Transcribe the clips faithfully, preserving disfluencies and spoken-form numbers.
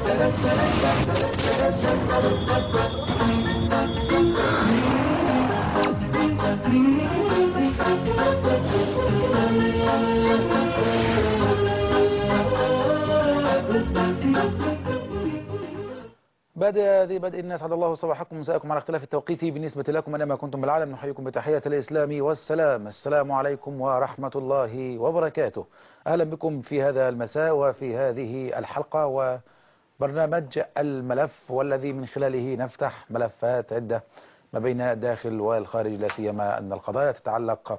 بدأ ذي بدء الناس عد الله صباحكم مساءكم على اختلاف التوقيت بالنسبة لكم أينما كنتم بالعالم. نحييكم بتحية الإسلام والسلام. السلام عليكم ورحمة الله وبركاته. أهلا بكم في هذا المساء وفي هذه الحلقة وبرنامج الملف، والذي من خلاله نفتح ملفات عدة ما بين الداخل والخارج، لا سيما أن القضايا تتعلق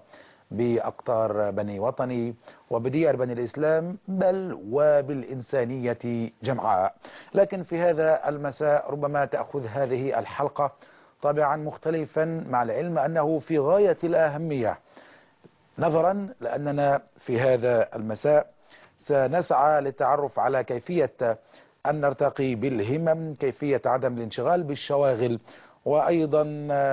بأقطار بني وطني وبديار بني الإسلام بل وبالإنسانية جمعاء. لكن في هذا المساء ربما تأخذ هذه الحلقة طابعا مختلفا، مع العلم أنه في غاية الأهمية، نظرا لأننا في هذا المساء سنسعى للتعرف على كيفية أن نرتقي بالهمم، كيفية عدم الانشغال بالشواغل، وأيضا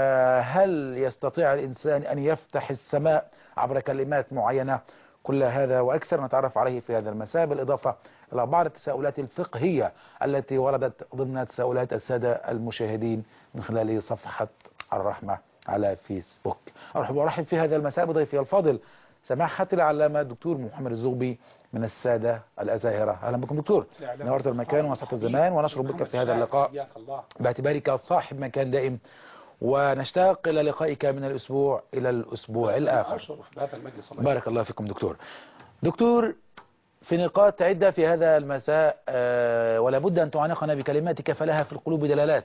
هل يستطيع الإنسان أن يفتح السماء عبر كلمات معينة. كل هذا وأكثر نتعرف عليه في هذا المساء، بالإضافة إلى بعض التساؤلات الفقهية التي وردت ضمن تساؤلات السادة المشاهدين من خلال صفحة الرحمة على فيسبوك. أرحب وأرحب في هذا المساء بضيفي الفاضل سماحة العلامة الدكتور محمد الزغبي من السادة الأزاهرة. أهلا بكم دكتور، نورت المكان وسط الزمان، ونشرف بك في هذا اللقاء باعتبارك صاحب مكان دائم، ونشتاق إلى لقائك من الأسبوع إلى الأسبوع الآخر. بارك الله فيكم دكتور. دكتور، في نقاط عدة في هذا المساء أه ولا بد أن تعانقنا بكلماتك فلها في القلوب دلالات.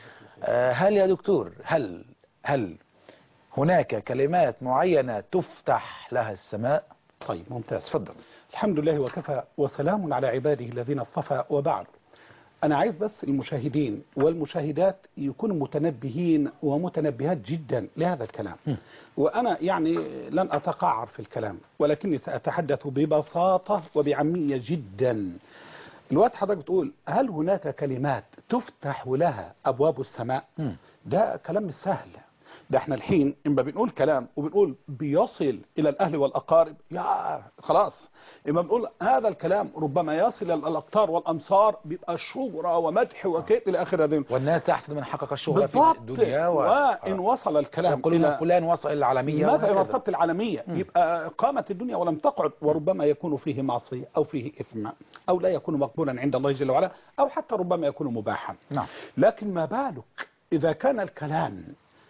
أه هل يا دكتور هل هل هناك كلمات معينة تفتح لها السماء؟ طيب ممتاز، تفضل. الحمد لله وكفى وسلام على عباده الذين اصطفى، وبعد. أنا عايز بس المشاهدين والمشاهدات يكونوا متنبهين ومتنبهات جدا لهذا الكلام. م. وأنا يعني لن أتقعر في الكلام، ولكني سأتحدث ببساطة وبعمية جدا. الوقت حضرتك بتقول هل هناك كلمات تفتح لها أبواب السماء؟ م. ده كلام مش سهل. ده احنا الحين اما بنقول كلام وبنقول بيصل الى الاهل والاقارب، يا خلاص. اما بنقول هذا الكلام ربما يصل الى الاقطار والامصار، بيبقى شهرة ومدح وكيت الى اخر هذه. والناس تحسد من حقق الشهرة في الدنيا، و... وان وصل الكلام يقولون الى فلان وصل العالمية، مثلا مرتبة العالمية، م. يبقى قامت الدنيا ولم تقعد، وربما يكون فيه معصية او فيه اثم او لا يكون مقبولا عند الله جل وعلا، او حتى ربما يكون مباحا. نعم. لكن ما بالك اذا كان الكلام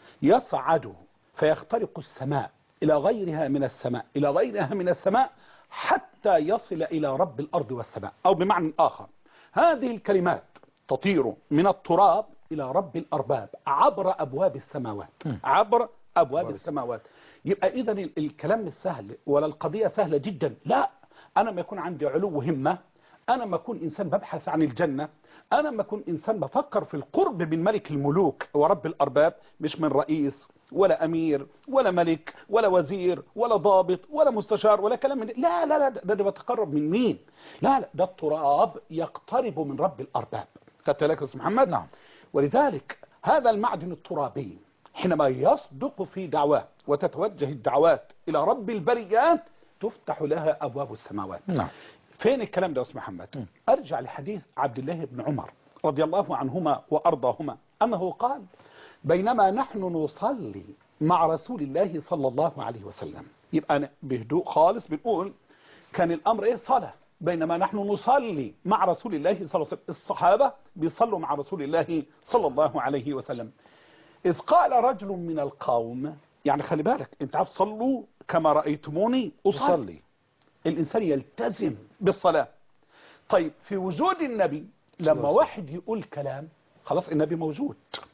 يصعد فيخترق السماء إلى غيرها من السماء إلى غيرها من السماء حتى يصل إلى رب الأرض والسماء، أو بمعنى آخر هذه الكلمات تطير من التراب إلى رب الأرباب عبر أبواب السماوات، عبر أبواب السماوات. يبقى إذا الكلام مش سهل ولا القضية سهلة جدا. لا، أنا ما يكون عندي علو همة، أنا ما أكون إنسان ببحث عن الجنة، أنا ما أكون إنسان بفكر في القرب من ملك الملوك ورب الأرباب، مش من رئيس ولا أمير ولا ملك ولا وزير ولا ضابط ولا مستشار ولا كلام من ده. لا لا لا، ده, ده بتقرب من مين؟ لا لا، ده التراب يقترب من رب الأرباب. خدت بالك يا أستاذ محمد؟ نعم. ولذلك هذا المعدن الترابي حينما يصدق في دعواه وتتوجه الدعوات إلى رب البريات تفتح لها أبواب السماوات. نعم. فين الكلام ده يا أستاذ محمد؟ م. أرجع لحديث عبد الله بن عمر رضي الله عنهما وأرضاهما أنه قال بينما نحن نصلي مع رسول الله صلى الله عليه وسلم. يبقى بهدوء خالص بنقول كان الأمر إيه؟ صلاة. بينما نحن نصلي مع رسول الله صلى الله عليه وسلم، الصحابة بيصلوا مع رسول الله صلى الله عليه وسلم، إذ قال رجل من القوم، يعني خلي بالك أنت عارف صلوا كما رأيتموني أصلي. الإنسان يلتزم بالصلاة. طيب في وجود النبي لما واحد يقول كلام خلاص النبي موجود،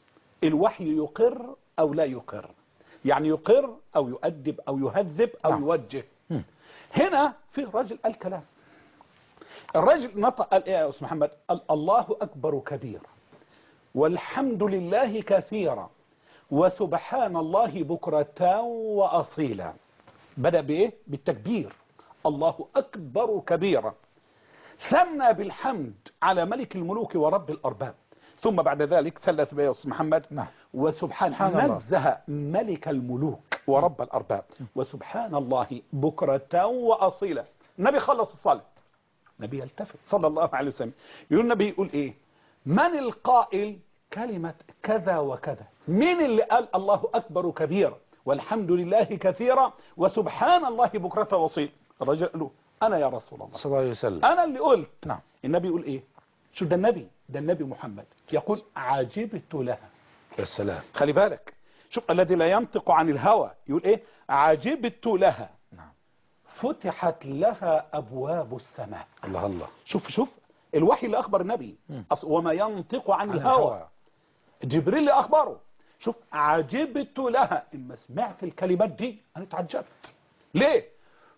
الوحي يقر أو لا يقر، يعني يقر أو يؤدب أو يهذب أو نعم. يوجه. م. هنا في رجل قال كلام، الرجل نطق قال إيه يا أستاذ محمد؟ قال الله أكبر كبير والحمد لله كثيرا وسبحان الله بكرة وأصيلا. بدأ بإيه؟ بالتكبير، الله أكبر كبيرا، ثنى بالحمد على ملك الملوك ورب الأرباب، ثم بعد ذلك ثلث بيه محمد نعم. وسبحان نزه ملك الملوك ورب الأرباب وسبحان الله بكرة وأصيلا. النبي خلص الصلاة النبي يلتفت صلى الله عليه وسلم، يقول النبي يقول ايه؟ من القائل كلمة كذا وكذا؟ مين اللي قال الله أكبر كبيرا والحمد لله كثيرا وسبحان الله بكرة وأصيلا؟ الرجل قال له أنا يا رسول الله صلى الله عليه وسلم، أنا اللي قلت. نعم. النبي يقول إيه؟ شو ده النبي؟ ده النبي محمد يقول عجبت لها. السلام. خلي بالك، شوف الذي لا ينطق عن الهوى يقول إيه؟ عجبت لها. نعم. فتحت لها أبواب السماء. الله الله. شوف شوف الوحي اللي أخبر النبي وما ينطق عن, عن الهوى. الهوى جبريل اللي أخبره. شوف عجبت لها. إما سمعت الكلمات دي أنا تعجبت. ليه؟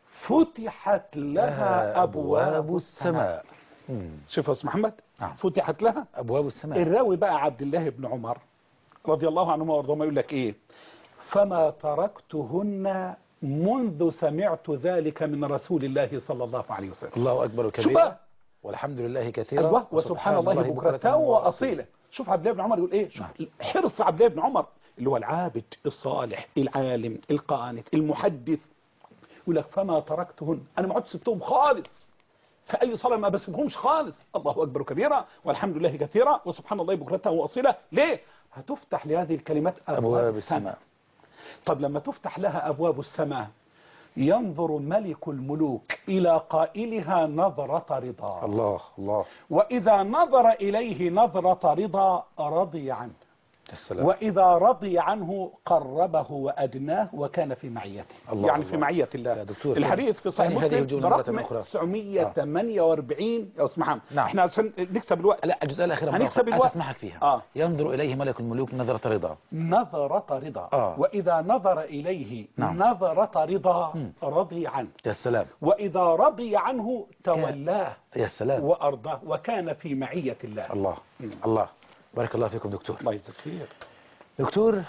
فتحت لها أبواب السماء. مم. شوف يا أستاذ محمد. نعم. فتحت لها أبواب السماء. الراوي بقى عبد الله بن عمر رضي الله عنهما وارضاهما يقول لك إيه؟ فما تركتهن منذ سمعت ذلك من رسول الله صلى الله عليه وسلم. الله أكبر كبيرا والحمد لله كثيرا أيوة وسبحان الله بكرة وأصيلا. شوف عبد الله بن عمر يقول إيه؟ شوف نعم. حرص عبد الله بن عمر اللي هو العابد الصالح العالم القانت المحدث، يقول لك فما تركتهن، أنا ما عدت سبتهم خالص في أي صلاة، ما بسيبهمش خالص. الله أكبر كبيرا والحمد لله كثيرا وسبحان الله بكرة وأصيلا. ليه؟ هتفتح لهذه الكلمات أبواب السماء. طب لما تفتح لها أبواب السماء ينظر ملك الملوك إلى قائلها نظرة رضا. الله الله. وإذا نظر إليه نظرة رضا رضي عنه. السلام. وإذا رضي عنه قربه وأدناه وكان في معيته. الله يعني الله. في معية الله. الحديث في صحيح مسلم برقم تسعمية وثمانية وأربعين. يا أستاذ محمد نعم. احنا عشان نكسب الوقت. لا الجزء الأخير هنكسب الوقت أسمحك فيها. آه. ينظر إليه ملك الملوك نظرة رضا. نظرة رضا. آه. وإذا نظر إليه نعم. نظرة رضا م. رضي عنه. يا سلام. وإذا رضي عنه تولاه. يا سلام. وأرضاه وكان في معية الله. الله م. الله. بارك الله فيكم دكتور. الله يجزاك خير. دكتور،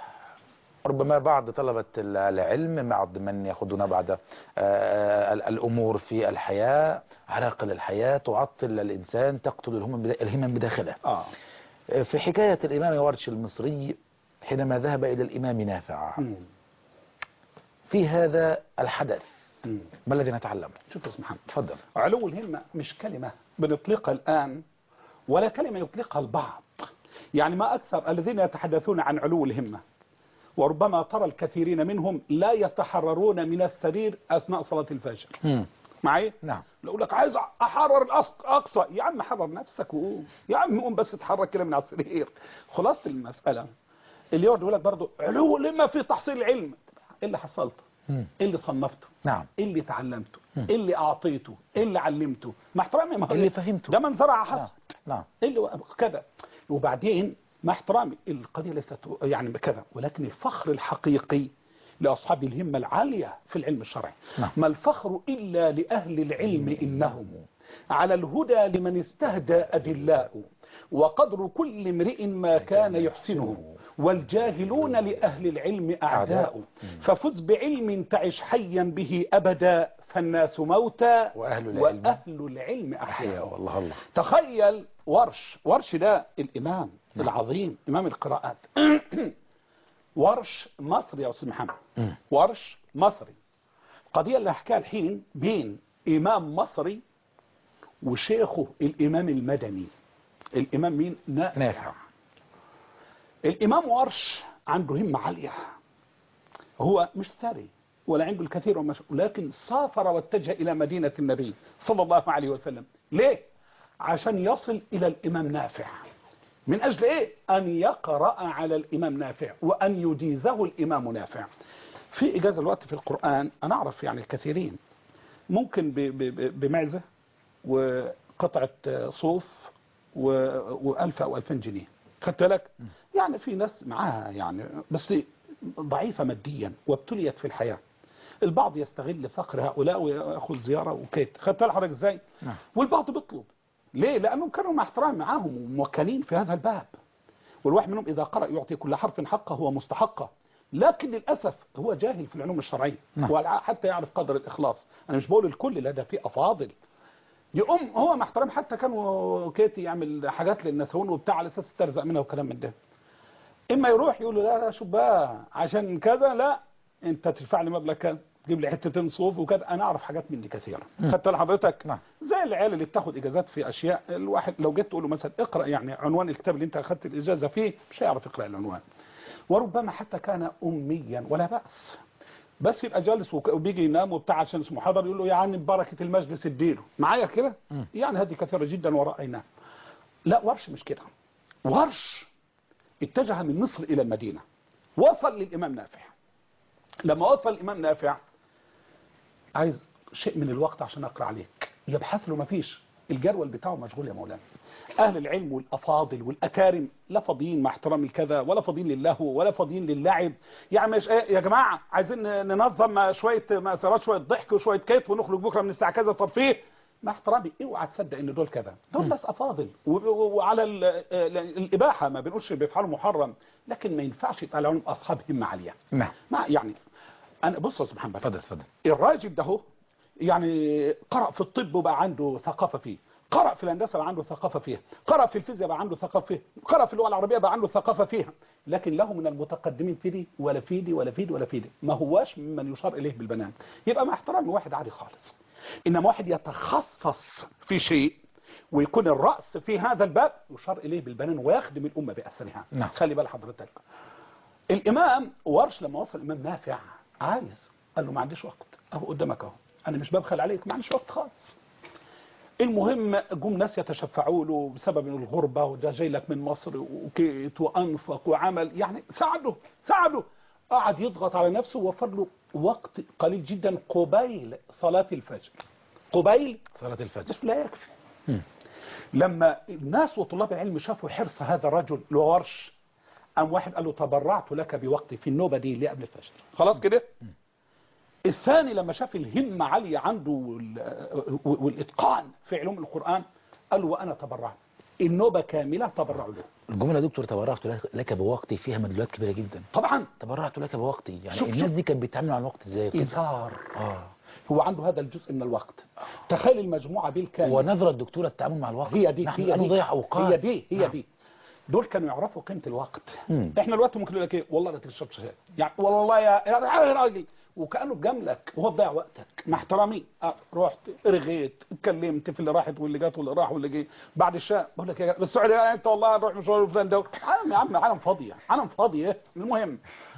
ربما بعض طلبة العلم، بعض من يأخذون بعض الأمور في الحياة، عراقل الحياة تعطل الإنسان، تقتل الهمم بداخله. آه. في حكاية الإمام ورش المصري حينما ذهب إلى الإمام نافع م. في هذا الحدث م. ما الذي نتعلمه؟ شوف يا محمد، تفضل. علو الهمة مش كلمة بنطلقها الآن ولا كلمة يطلقها البعض. يعني ما أكثر الذين يتحدثون عن علو الهمة، وربما ترى الكثيرين منهم لا يتحررون من السرير أثناء صلاة الفجر. م. معي؟ نعم. لو لك عايز أحرر الأقصى، يا عم حرر نفسك وقوم، يا عم قوم بس اتحرك كده من على السرير. خلاصة المسألة اللي يقعد يقول لك برضه علو الهمة في تحصيل العلم. إيه اللي حصلته؟ م. إيه اللي صنفته؟ نعم. إيه اللي تعلمته؟ إيه اللي أعطيته؟ إيه اللي علمته؟ مع احترامي ما هو اللي فهمته ده من زرع حصد. نعم. إيه اللي كذا. وبعدين مع احترامي القضية ليست يعني كذا، ولكن الفخر الحقيقي لأصحاب الهمة العالية في العلم الشرعي. نعم. ما الفخر إلا لأهل العلم إنهم على الهدى لمن استهدى أدلاء، وقدر كل امرئ ما كان يحسنه، والجاهلون لأهل العلم أعداء. ففز بعلم تعش حيا به أبدا، فالناس موتى وأهل العلم, وأهل العلم أحياء. والله الله. تخيل ورش ورش ده الإمام العظيم إمام القراءات. ورش مصري يا أستاذ محمد. ورش مصري. القضية اللي هحكيها الحين بين إمام مصري وشيخه الإمام المدني. الإمام مين؟ نافع. الإمام ورش عنده همة عالية، هو مش ثري ولا عنده الكثير ومش... لكن سافر واتجه إلى مدينة النبي صلى الله عليه وسلم. ليه؟ عشان يصل إلى الإمام نافع. من أجل إيه؟ أن يقرأ على الإمام نافع وأن يجيزه الإمام نافع. في إجازة الوقت في القرآن أنا أعرف يعني الكثيرين ممكن بمعزة وقطعة صوف وألف أو ألفين جنيه، خدت لك؟ يعني في ناس معاها يعني بس ضعيفة ماديا وابتليت في الحياة. البعض يستغل فقر هؤلاء ويأخذ زيارة وكيت، خدت الحرج ازاي؟ والبعض بيطلب. ليه؟ لأنهم كانوا مع احترام معاهم وموكلين في هذا الباب، والواحد منهم إذا قرأ يعطي كل حرف حقه هو مستحقه، لكن للأسف هو جاهل في العلوم الشرعية وحتى يعرف قدر الإخلاص. أنا مش بقول الكل، لا ده في أفاضل يقوم هو مع احترام، حتى كانوا كيتي يعمل حاجات للنسون وبتاع على أساس ترزق منها وكلام من ده. إما يروح يقول له لا لا شو بقى عشان كذا، لا أنت تدفع لي مبلغ كذا، جيب لي حتتين صوف وكده. انا اعرف حاجات من دي كثيره. خدت لحضرتك نعم. زي العيال اللي بتاخد اجازات في اشياء، الواحد لو جيت تقول له مثلا اقرا يعني عنوان الكتاب اللي انت اخذت الاجازه فيه، مش هيعرف يقرا العنوان. وربما حتى كان اميا ولا باس، بس يبقى جالس وبيجي ينام وبتاع عشان اسمه حضر، يقول له يعني ببركه المجلس اديله معايا كده. يعني هذه كثيره جدا ورأيناها. لا، ورش مش كده. ورش اتجه من مصر الى المدينه، وصل للامام نافع. لما وصل الامام نافع عايز شيء من الوقت عشان اقرا عليك، يبحث له، ما فيش، الجدول بتاعه مشغول يا مولانا. اهل العلم والافاضل والاكارم لا فاضيين مع احترام الكذا، ولا فاضيين للهو، ولا فاضيين للعب. يعني مش ايه يا جماعه، عايزين ننظم شويه مسارات، شويه ضحك وشويه كيت، ونخرج بكره من الساعه كذا ترفيه. مع احترامي، اوعى تصدق ان دول كذا، دول ناس افاضل وعلى الاباحه، ما بنقولش بيفعلوا محرم، لكن ما ينفعش يتقال عليهم اصحاب همه عاليه. نعم. ما يعني انا بص يا سبحان الله، اتفضل اتفضل. الراجل ده هو يعني قرأ في الطب وبقى عنده ثقافة فيه، قرأ في الهندسة بقى عنده ثقافة فيها، قرأ في الفيزياء بقى عنده ثقافة فيها، قرأ في اللغة العربية بقى عنده ثقافة فيها، لكن له من المتقدمين في دي ولا في دي ولا في دي ولا في دي، ما هواش ممن يشار إليه بالبنان. يبقى مع احترامي واحد عادي خالص، إنما واحد يتخصص في شيء ويكون الرأس في هذا الباب يشار إليه بالبنان ويخدم الأمة بأسرها. نعم. خلي بال حضرتك، الإمام ورش لما وصل الإمام نافع عايز، قال له ما عنديش وقت، اهو قدامك اهو، انا مش ببخل عليك، ما عنديش وقت خالص. المهم جم ناس يتشفعوا له بسبب الغربه، وده جاي لك من مصر وكيت وانفق وعمل، يعني ساعده ساعده، قعد يضغط على نفسه ووفر له وقت قليل جدا قبيل صلاه الفجر، قبيل صلاه الفجر، بس لا يكفي. م. لما الناس وطلاب العلم شافوا حرص هذا الرجل لورش، قام واحد قال له تبرعت لك بوقتي في النوبه دي اللي قبل الفجر، خلاص كده. الثاني لما شاف الهمة عالية عنده والإتقان في علوم القرآن، قال له وأنا تبرعت، النوبة كاملة تبرعوا له. الجملة يا دكتور تبرعت لك بوقتي فيها مدلولات كبيرة جدا. طبعا تبرعت لك بوقتي، يعني شوف الناس شوف. دي كانت بيتعاملوا على الوقت ازاي؟ إيثار. اه هو عنده هذا الجزء من الوقت. تخيل المجموعة بالكامل. ونظرة الدكتورة التعامل مع الوقت، هي دي نحن هي دي نضيع أوقات. هي دي هي نعم. دي دول كانوا يعرفوا قيمة الوقت. مم. احنا الوقت ممكن يقول لك ايه، والله لا تشربش شاي، يعني والله يا يا راجل، وكأنه بجاملك وهو بضيع وقتك. مع احترامي، أه رحت رغيت اتكلمت في اللي راحت واللي جات واللي راح واللي جه بعد الشاي، بقول لك يا السعوديه انت والله نروح مشوار فلان ده، عالم يا عم، عالم فاضيه، عالم فاضيه. المهم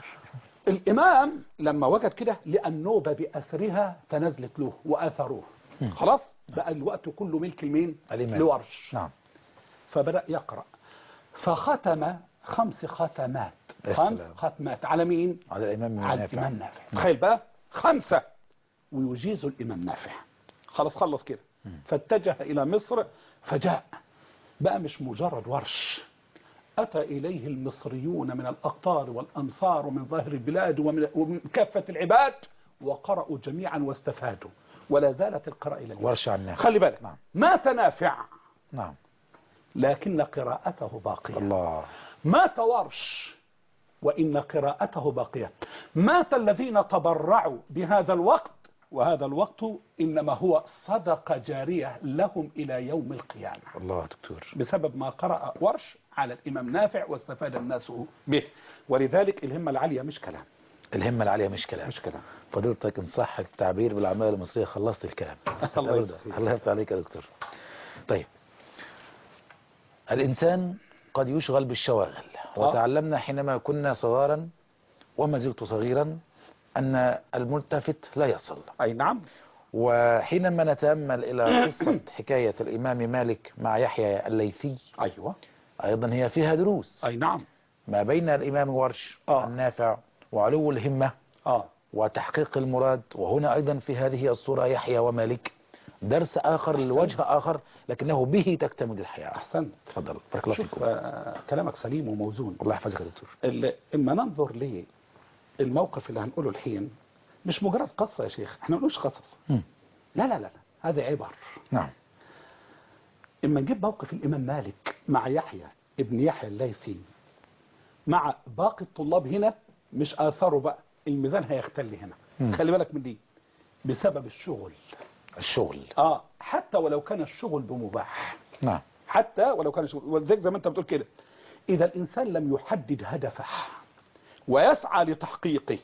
الامام لما وجد كده لقى النوبه باسرها تنازلت له واثروه، خلاص بقى الوقت كله ملك لمين؟ لورش. نعم. فبدأ يقرأ فختم خمس ختمات، خمس ختمات على مين؟ على الإمام نافع. على الإمام نافع. تخيل بقى خمسة ويجيز الإمام نافع. خلاص خلص كده، فاتجه إلى مصر، فجاء بقى مش مجرد ورش، أتى إليه المصريون من الأقطار والأمصار ومن ظاهر البلاد ومن, ومن كافة العباد، وقرأوا جميعا واستفادوا، ولا زالت القراءة إلى اليوم. ورش عن نافع. خلي بالك. نعم. مات نافع. نعم. لكن قراءته باقية. الله. مات ورش وإن قراءته باقية. مات الذين تبرعوا بهذا الوقت، وهذا الوقت إنما هو صدقة جارية لهم إلى يوم القيامة. الله دكتور. بسبب ما قرأ ورش على الإمام نافع واستفاد الناس به. ولذلك الهمة العالية مش كلام. الهمة العالية مش كلام. مش كلام. فضيلتك إن صح التعبير بالعامية المصرية خلصت الكلام. الله يرضى الله يفتح عليك يا دكتور. طيب، الإنسان قد يشغل بالشواغل، وتعلمنا حينما كنا صغارا وما زلت صغيرا أن الملتفت لا يصل. أي نعم. وحينما نتأمل إلى قصة حكاية الإمام مالك مع يحيى الليثي، أيوة، أيضا هي فيها دروس. أي نعم. ما بين الإمام ورش آه. النافع وعلو الهمة آه. وتحقيق المراد، وهنا أيضا في هذه الصورة يحيى ومالك درس آخر لوجه آخر، لكنه به تكتمل الحياة. أحسنت. تفضل. بارك الله فيكم. آه كلامك سليم وموزون. الله يحفظك يا دكتور. إما ننظر ليه الموقف اللي هنقوله الحين مش مجرد قصة يا شيخ، احنا ما نقولش قصص. م. لا لا لا هذا عبر. نعم. إما نجيب موقف الإمام مالك مع يحيى ابن يحيى الليثي مع باقي الطلاب هنا، مش آثاره بقى، الميزان هيختل هنا. م. خلي بالك من دي، بسبب الشغل. الشغل. اه حتى ولو كان الشغل بمباح. نعم. حتى ولو كان الشغل، ولذلك زي ما انت بتقول كده، إذا الإنسان لم يحدد هدفه ويسعى لتحقيقه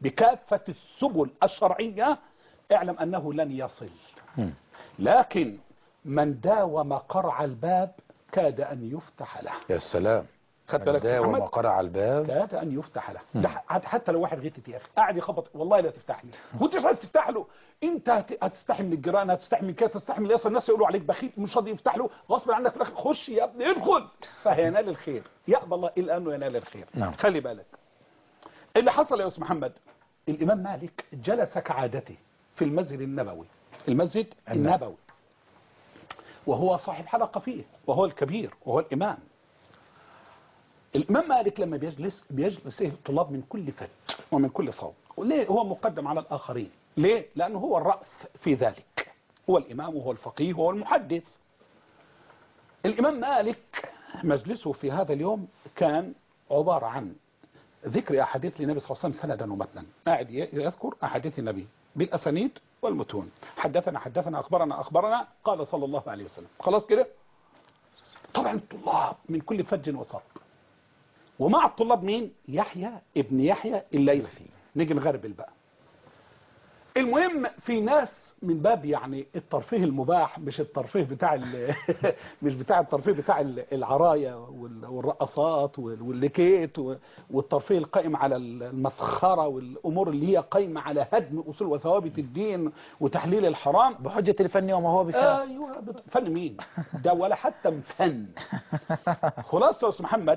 بكافة السبل الشرعية اعلم أنه لن يصل. لكن من داوم قرع الباب كاد أن يفتح له. يا سلام. من داوم قرع الباب كاد أن يفتح له. ده حتى لو واحد غيتت يا أخي قاعد يخبط والله لا تفتح لي، وانت مش هتفتح له، انت هتستحي من الجيران، هتستحي من كده، تستحي من يصل الناس يقولوا عليك بخيل مش راضي يفتح له، غصب عنك في الاخر خش يا ابني ادخل، فهينال الخير، يأبى الله الا انه ينال الخير. نعم. خلي بالك اللي حصل يا استاذ محمد، الامام مالك جلس كعادته في المسجد النبوي، المسجد النبوي، وهو صاحب حلقة فيه، وهو الكبير وهو الامام. الامام مالك لما بيجلس بيجلس ايه الطلاب من كل فج ومن كل صوب. وليه هو مقدم على الاخرين؟ ليه؟ لانه هو الراس في ذلك، هو الامام وهو الفقيه وهو المحدث. الامام مالك مجلسه في هذا اليوم كان عباره عن ذكر احاديث للنبي صلى الله عليه وسلم سندا ومتنا، قاعد يذكر احاديث النبي بالاسانيد والمتون، حدثنا حدثنا اخبرنا اخبرنا قال صلى الله عليه وسلم، خلاص كده. طبعا الطلاب من كل فج وصوب، ومع الطلاب مين؟ يحيى ابن يحيى الليثي. نيجي نغربل بقى. المهم في ناس من باب يعني الترفيه المباح، مش الترفيه بتاع مش بتاع الترفيه بتاع العرايا والرقصات والليكيت والترفيه القائم على المسخره والامور اللي هي قائمه على هدم اصول وثوابت الدين وتحليل الحرام بحجه الفن وما هو بفن. ايوه فن مين ده ولا حتى فن. خلاص يا استاذ محمد،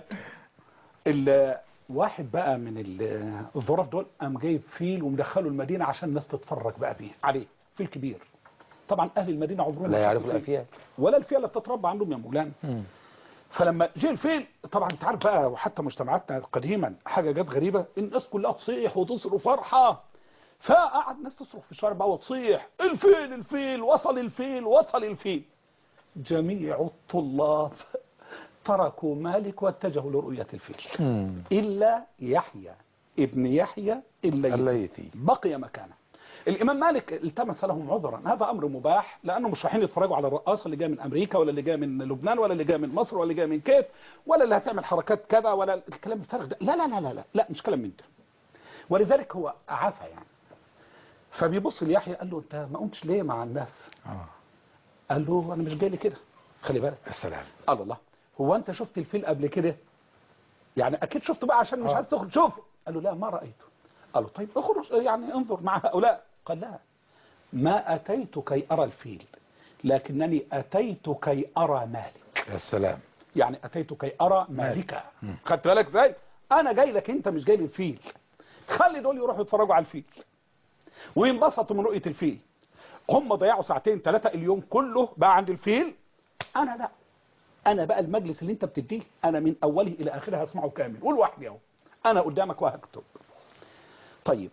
الواحد بقى من الظراف دول قام جايب فيل ومدخله المدينه عشان الناس تتفرج بقى بيه عليه، فيل كبير. طبعا اهل المدينه عمرهم لا يعرفوا الافيال ولا الفيل اللي بتتربى عندهم يا مولانا. فلما جه الفيل طبعا انت عارف بقى، وحتى مجتمعاتنا قديما حاجه جت غريبه، الناس كلها تصيح وتصرخ فرحه، فقعد الناس تصرخ في الشارع بقى وتصيح الفيل الفيل وصل الفيل وصل الفيل. جميع الطلاب تركوا مالك واتجهوا لرؤية الفيل مم. إلا يحيى ابن يحيى الليثي بقي مكانه. الإمام مالك التمس لهم عذرا، هذا أمر مباح لأنه مش رايحين يتفرجوا على الرقاصة اللي جايه من أمريكا ولا اللي جايه من لبنان ولا اللي جايه من مصر ولا اللي جايه من كيف ولا اللي هتعمل حركات كذا ولا الكلام الفارغ ده، لا لا لا لا لا, لا مش كلام من ده. ولذلك هو عفى يعني. فبيبص ليحيى قال له أنت ما قمتش ليه مع الناس؟ آه. قال له أنا مش جاي لي كده، خلي بالك. السلام. قال الله هو انت شفت الفيل قبل كده؟ يعني اكيد شفته بقى عشان مش عايز تخرج شوفه. قال له لا ما رايته. قال له طيب اخرج يعني انظر مع هؤلاء. قال لا ما اتيت كي ارى الفيل لكنني اتيت كي ارى مالك. يا سلام. يعني اتيت كي ارى مالك. خدت بالك ازاي؟ انا جاي لك انت مش جاي للفيل. خلي دول يروحوا يتفرجوا على الفيل وينبسطوا من رؤيه الفيل. هم ضيعوا ساعتين ثلاثه اليوم كله بقى عند الفيل، انا لا، انا بقى المجلس اللي انت بتديه انا من اوله الى اخره هسمعه كامل ولوحدي اهو، انا قدامك وهكتب. طيب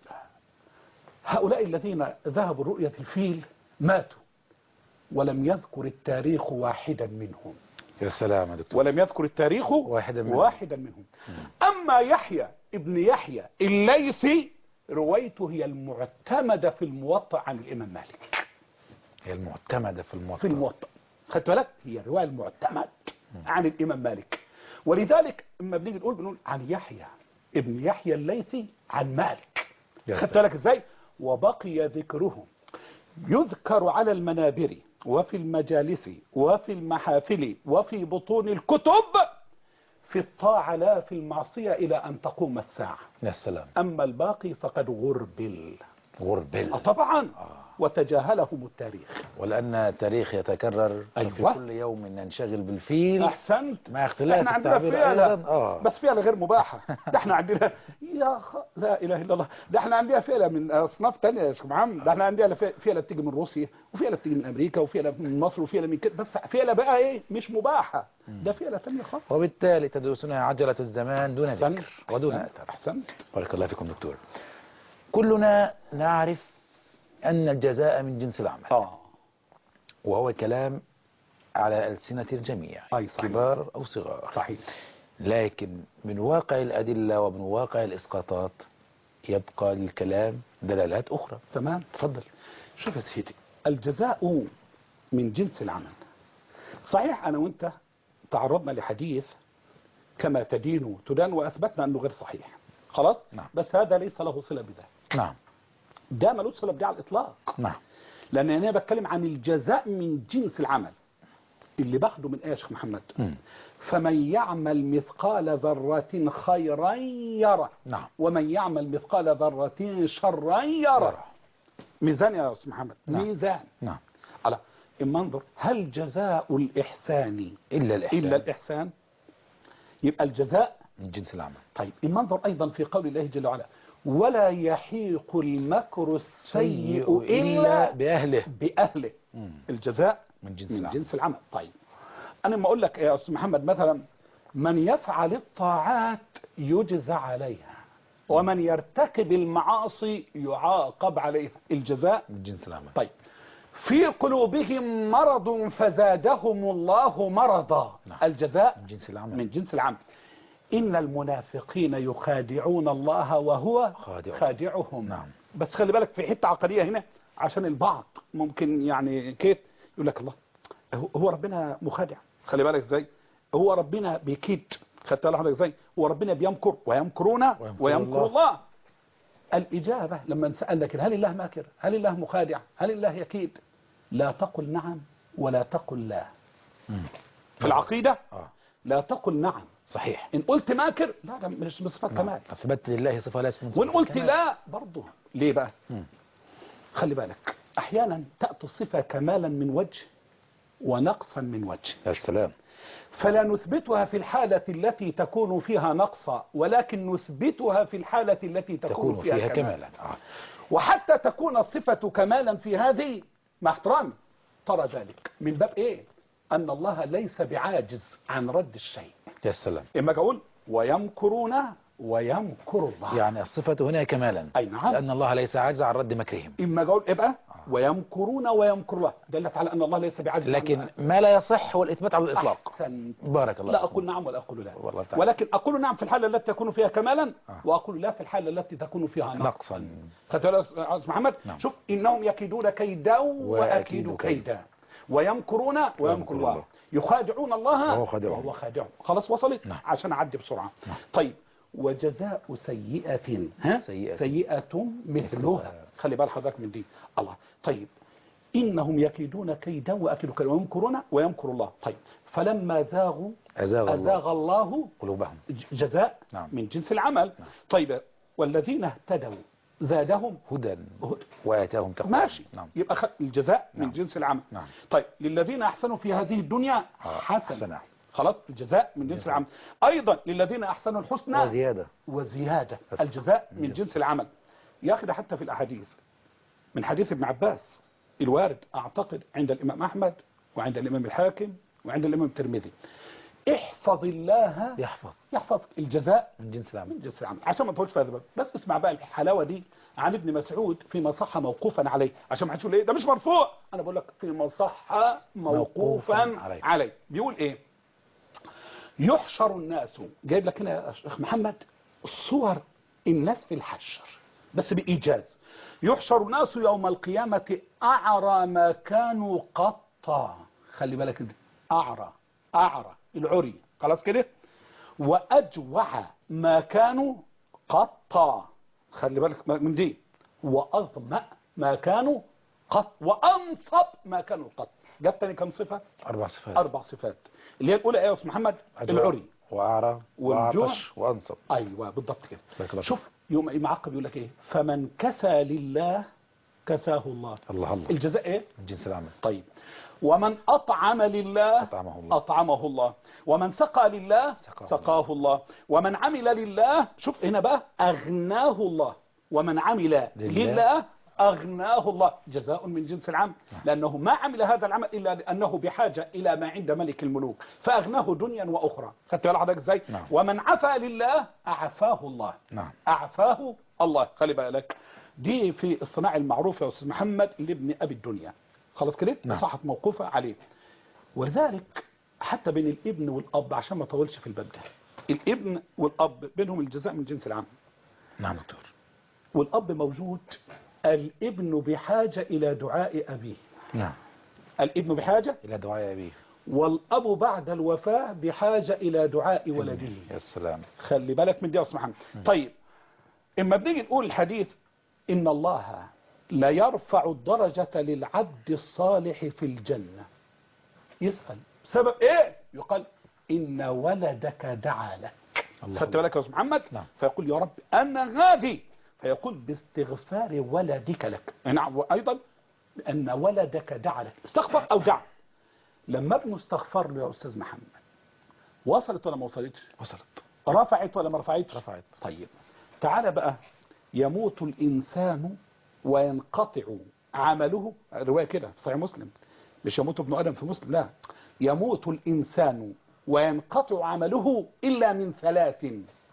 هؤلاء الذين ذهبوا رؤية الفيل ماتوا ولم يذكر التاريخ واحدا منهم. يا سلام يا دكتور. ولم يذكر التاريخ واحدا منهم, واحدا منهم. اما يحيى ابن يحيى الليثي روايته هي المعتمدة في الموطأ عن الامام مالك. هي المعتمدة في الموطأ. في الموطأ خدت بالك؟ هي الرواية المعتمد عن الامام مالك. ولذلك اما بنيجي نقول بنقول عن يحيى ابن يحيى الليثي عن مالك. خدت بالك ازاي؟ وبقي ذكرهم يذكر على المنابر وفي المجالس وفي المحافل وفي بطون الكتب في الطاعة لا في المعصية إلى أن تقوم الساعة. يا سلام. أما الباقي فقد غربل. غربل. طبعا. آه. وتجاهلهم التاريخ. ولأن التاريخ يتكرر. أيوة. في كل يوم ننشغل بالفيل. أحسنت. مع اختلاف التعبير أيضا. آه. بس فعلة غير مباحة. ده احنا عندنا يا خ... لا إله إلا الله، ده احنا عندنا فعلة من أصناف تانية يا شيخ محمد. ده احنا عندنا فعلة بتيجي من روسيا وفعلة بتيجي من أمريكا وفعلة من مصر وفعلة من كده، بس فعلة بقى إيه مش مباحة، ده فعلة تانية خالص. وبالتالي تدرسون عجلة الزمان دون ذكر ودون أثر. أحسنت. بارك الله فيكم دكتور. كلنا نعرف أن الجزاء من جنس العمل. آه. وهو كلام على ألسنة الجميع. أي صحيح. كبار أو صغار. صحيح. لكن من واقع الأدلة ومن واقع الإسقاطات يبقى للكلام دلالات أخرى. تمام. تفضل. شوف يا سيدي، الجزاء من جنس العمل. صحيح أنا وأنت تعرضنا لحديث كما تدين تدان وأثبتنا أنه غير صحيح. خلاص؟ نعم. بس هذا ليس له صلة بذلك. نعم. ده ملوش صلة بدي على الإطلاق. نعم. لأن أنا بتكلم عن الجزاء من جنس العمل اللي باخده من إيه يا شيخ محمد؟ م. فمن يعمل مثقال ذرة خيرا يره. نعم. ومن يعمل مثقال ذرة شرا يره. ميزان يا أستاذ محمد. نعم. ميزان. نعم. على إما انظر هل جزاء الإحسان إلا الإحسان إلا الإحسان؟ يبقى الجزاء من جنس العمل. طيب إما انظر أيضا في قول الله جل وعلا ولا يحيق المكر السيء إلا بأهله بأهله. مم. الجزاء من جنس من العمل. جنس العمل. طيب أنا ما أقول لك يا أستاذ محمد مثلا من يفعل الطاعات يجزى عليها ومن يرتكب المعاصي يعاقب عليها. الجزاء من جنس العمل. طيب في قلوبهم مرض فزادهم الله مرضا. نعم. الجزاء من جنس العمل. من جنس العمل. إن المنافقين يخادعون الله وهو خادع. خادعهم. نعم. بس خلي بالك في حتة عقدية هنا عشان البعض ممكن يعني كيف يقول لك الله هو ربنا مخادع. خلي بالك ازاي هو ربنا بيكيد. خدت بالك ازاي هو ربنا بيمكر ويمكرون ويمكر, ويمكر الله. الله. الإجابة لما نسأل لك هل الله ماكر هل الله مخادع هل الله يكيد لا تقل نعم ولا تقل لا. مم. في العقيدة آه. لا تقل نعم. صحيح. إن قلت ماكر لا ده مش بصفة نعم. كمال. أثبت لله صفة لا اسم. وإن قلت لا برضه ليه بقى؟ مم. خلي بالك أحيانا تأتي الصفة كمالا من وجه ونقصا من وجه. يا سلام. فلا نثبتها في الحالة التي تكون فيها نقصا ولكن نثبتها في الحالة التي تكون, تكون فيها, فيها كمالا, كمالا. آه. وحتى تكون الصفة كمالا في هذه مع احترامي ترى ذلك من باب ايه ان الله ليس بعاجز عن رد الشيء. يا سلام. اما اقول ويمكرون ويمكر الله يعني الصفة هنا كمالا. اي نعم. لأن الله ليس عاجز عن رد مكرهم. اما اقول ابقى ويمكرون ويمكر الله دلت على ان الله ليس بعاجز. لكن ما لا يصح هو الإثبات على الإطلاق. أحسن. بارك الله. لا أقول نعم ولا أقول لا. والله تعالى. ولكن أقول نعم في الحالة التي تكون فيها كمالا آه. وأقول لا في الحالة التي تكون فيها نقصا. نقصا. محمد نعم. شوف إنهم يكيدون كيدا وأكيد كيدا ويمكرون ويمكر الله. الله يخادعون الله وهو خادعهم. وهو خادعهم. خلاص وصلت. نعم. عشان أعدي بسرعة. نعم. طيب وجزاء سيئة ها؟ سيئة. سيئة مثلها. خلي بال حضرتك من دي. الله. طيب إنهم يكيدون كيدا وأكيد كيدا ويمكرون ويمكر الله. طيب فلما زاغوا أزاغ, أزاغ الله, الله قلوبهم. جزاء. نعم. من جنس العمل. نعم. طيب والذين اهتدوا زادهم هدى وآتاهم تقوى. ماشي. نعم. يبقى الجزاء نعم. من جنس العمل. نعم. طيب للذين أحسنوا في هذه الدنيا حسنة. حسنة. خلاص الجزاء من جنس العمل. أيضا للذين أحسنوا الحسنى وزيادة وزيادة. الجزاء من, من جنس العمل. يا أخي ده حتى في الأحاديث من حديث ابن عباس الوارد أعتقد عند الإمام أحمد وعند الإمام الحاكم وعند الإمام الترمذي احفظ الله يحفظ يحفظ. الجزاء من جنس العمل. من جنس العمل. عشان ما تقولش في هذا الباب بس اسمع بقى الحلاوة دي عن ابن مسعود فيما صح موقوفا عليه عشان ما حدش يقول ايه ده مش مرفوع. انا بقول لك فيما صح موقوفا عليه. عليه بيقول ايه يحشر الناس. جايب لك هنا يا شيخ محمد صور الناس في الحشر بس بإيجاز. يحشر الناس يوم القيامة أعرى ما كانوا قطا. خلي بالك انت أعرى أعرى العري خلاص كده. وأجوع ما كانوا قطا. خلي بالك من دي. وأظمأ ما كانوا قط. وأنصب ما كانوا قط. جاب تاني كم صفة؟ أربع صفات. أربع صفات اللي هي الأولى إيه يا أستاذ محمد؟ العري وأعرى وعطش وأنصب. أيوة بالضبط كده. شوف يوم معقب يقول لك إيه فمن كسى لله كساه الله. الله الله. الجزاء إيه؟ من جنس العمل. طيب ومن أطعم لله أطعمه الله. أطعمه الله. ومن سقى لله سقاه, سقاه الله. ومن عمل لله شوف هنا بقى أغناه الله. ومن عمل لله, لله أغناه الله. جزاء من جنس العمل. لأنه ما عمل هذا العمل إلا لأنه بحاجة إلى ما عند ملك الملوك فأغناه دنيا وأخرى. خدت بالك حضرتك إزاي؟ نعم. ومن عفا لله أعفاه الله. نعم. أعفاه الله. خلي بالك دي في الصناع المعروف يا أستاذ محمد لابن أبي الدنيا. خلاص كده. نعم. صحت موقوفة عليه. ولذلك حتى بين الابن والأب عشان ما طولش في الباب ده الابن والأب بينهم الجزاء من جنس العمل. نعم دكتور. والأب موجود الابن بحاجة إلى دعاء أبيه. نعم. الابن بحاجة إلى دعاء أبيه. والأب بعد الوفاة بحاجة إلى دعاء ولده. يا سلام. خلي بالك من دي يا أستاذ محمد. طيب إما بنيجي نقول الحديث إن الله لا يرفع الدرجة للعبد الصالح في الجنة. يسأل سبب إيه؟ يقال إن ولدك دعا لك. خدت بالك يا أستاذ محمد؟ نعم. فيقول يا رب أنا غادي، فيقول باستغفار ولدك لك. نعم. وأيضا أن ولدك دعا لك، استغفر أو دعا. لما ابنه استغفر له يا أستاذ محمد، وصلت ولا ما وصلتش؟ وصلت. رفعت ولا ما رفعتش؟ رفعت. طيب تعالى بقى، يموت الإنسان وينقطع عمله، رواية كده في صحيح مسلم، مش يموت ابن آدم في مسلم، لا، يموت الإنسان وينقطع عمله إلا من ثلاث: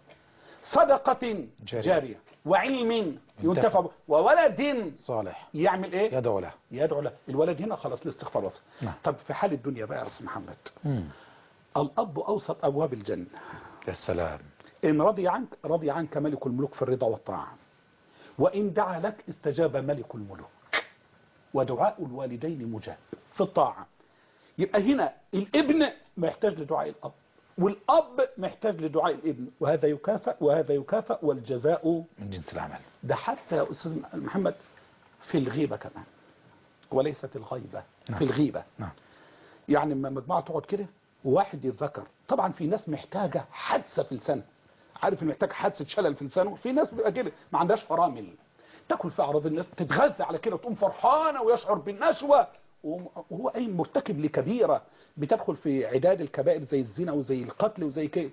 صدقة جارية, جارية وعلم ينتفع به وولد صالح يعمل ايه؟ يدعو له. يدعو له. الولد هنا خلاص الاستغفار وصل. نعم. طب في حال الدنيا بقى يا أستاذ محمد، مم. الأب أوسط أبواب الجنة. يا سلام. إن رضي عنك رضي عنك ملك الملوك في الرضا والطاعة، وإن دعا لك استجاب ملك الملوك، ودعاء الوالدين مجاب في الطاعة. يبقى هنا الابن محتاج لدعاء الأب، والأب محتاج لدعاء الابن، وهذا يكافأ وهذا يكافأ، والجزاء من جنس العمل. ده حتى يا أستاذ محمد في الغيبة كمان، وليست الغيبة. نعم. في الغيبة. نعم. يعني لما مجموعة تقعد كده وواحد يتذكر، طبعا في ناس محتاجة حادثة في لسانه، عارف انه محتاج حادثة شلل في لسانه، في ناس بيبقى كده ما عندهاش فرامل، تاكل في اعراض الناس، تتغذى على كده وتقوم فرحانة ويشعر بالنشوة، وهو اي مرتكب لكبيرة بتدخل في عداد الكبائر زي الزنا وزي القتل وزي كده.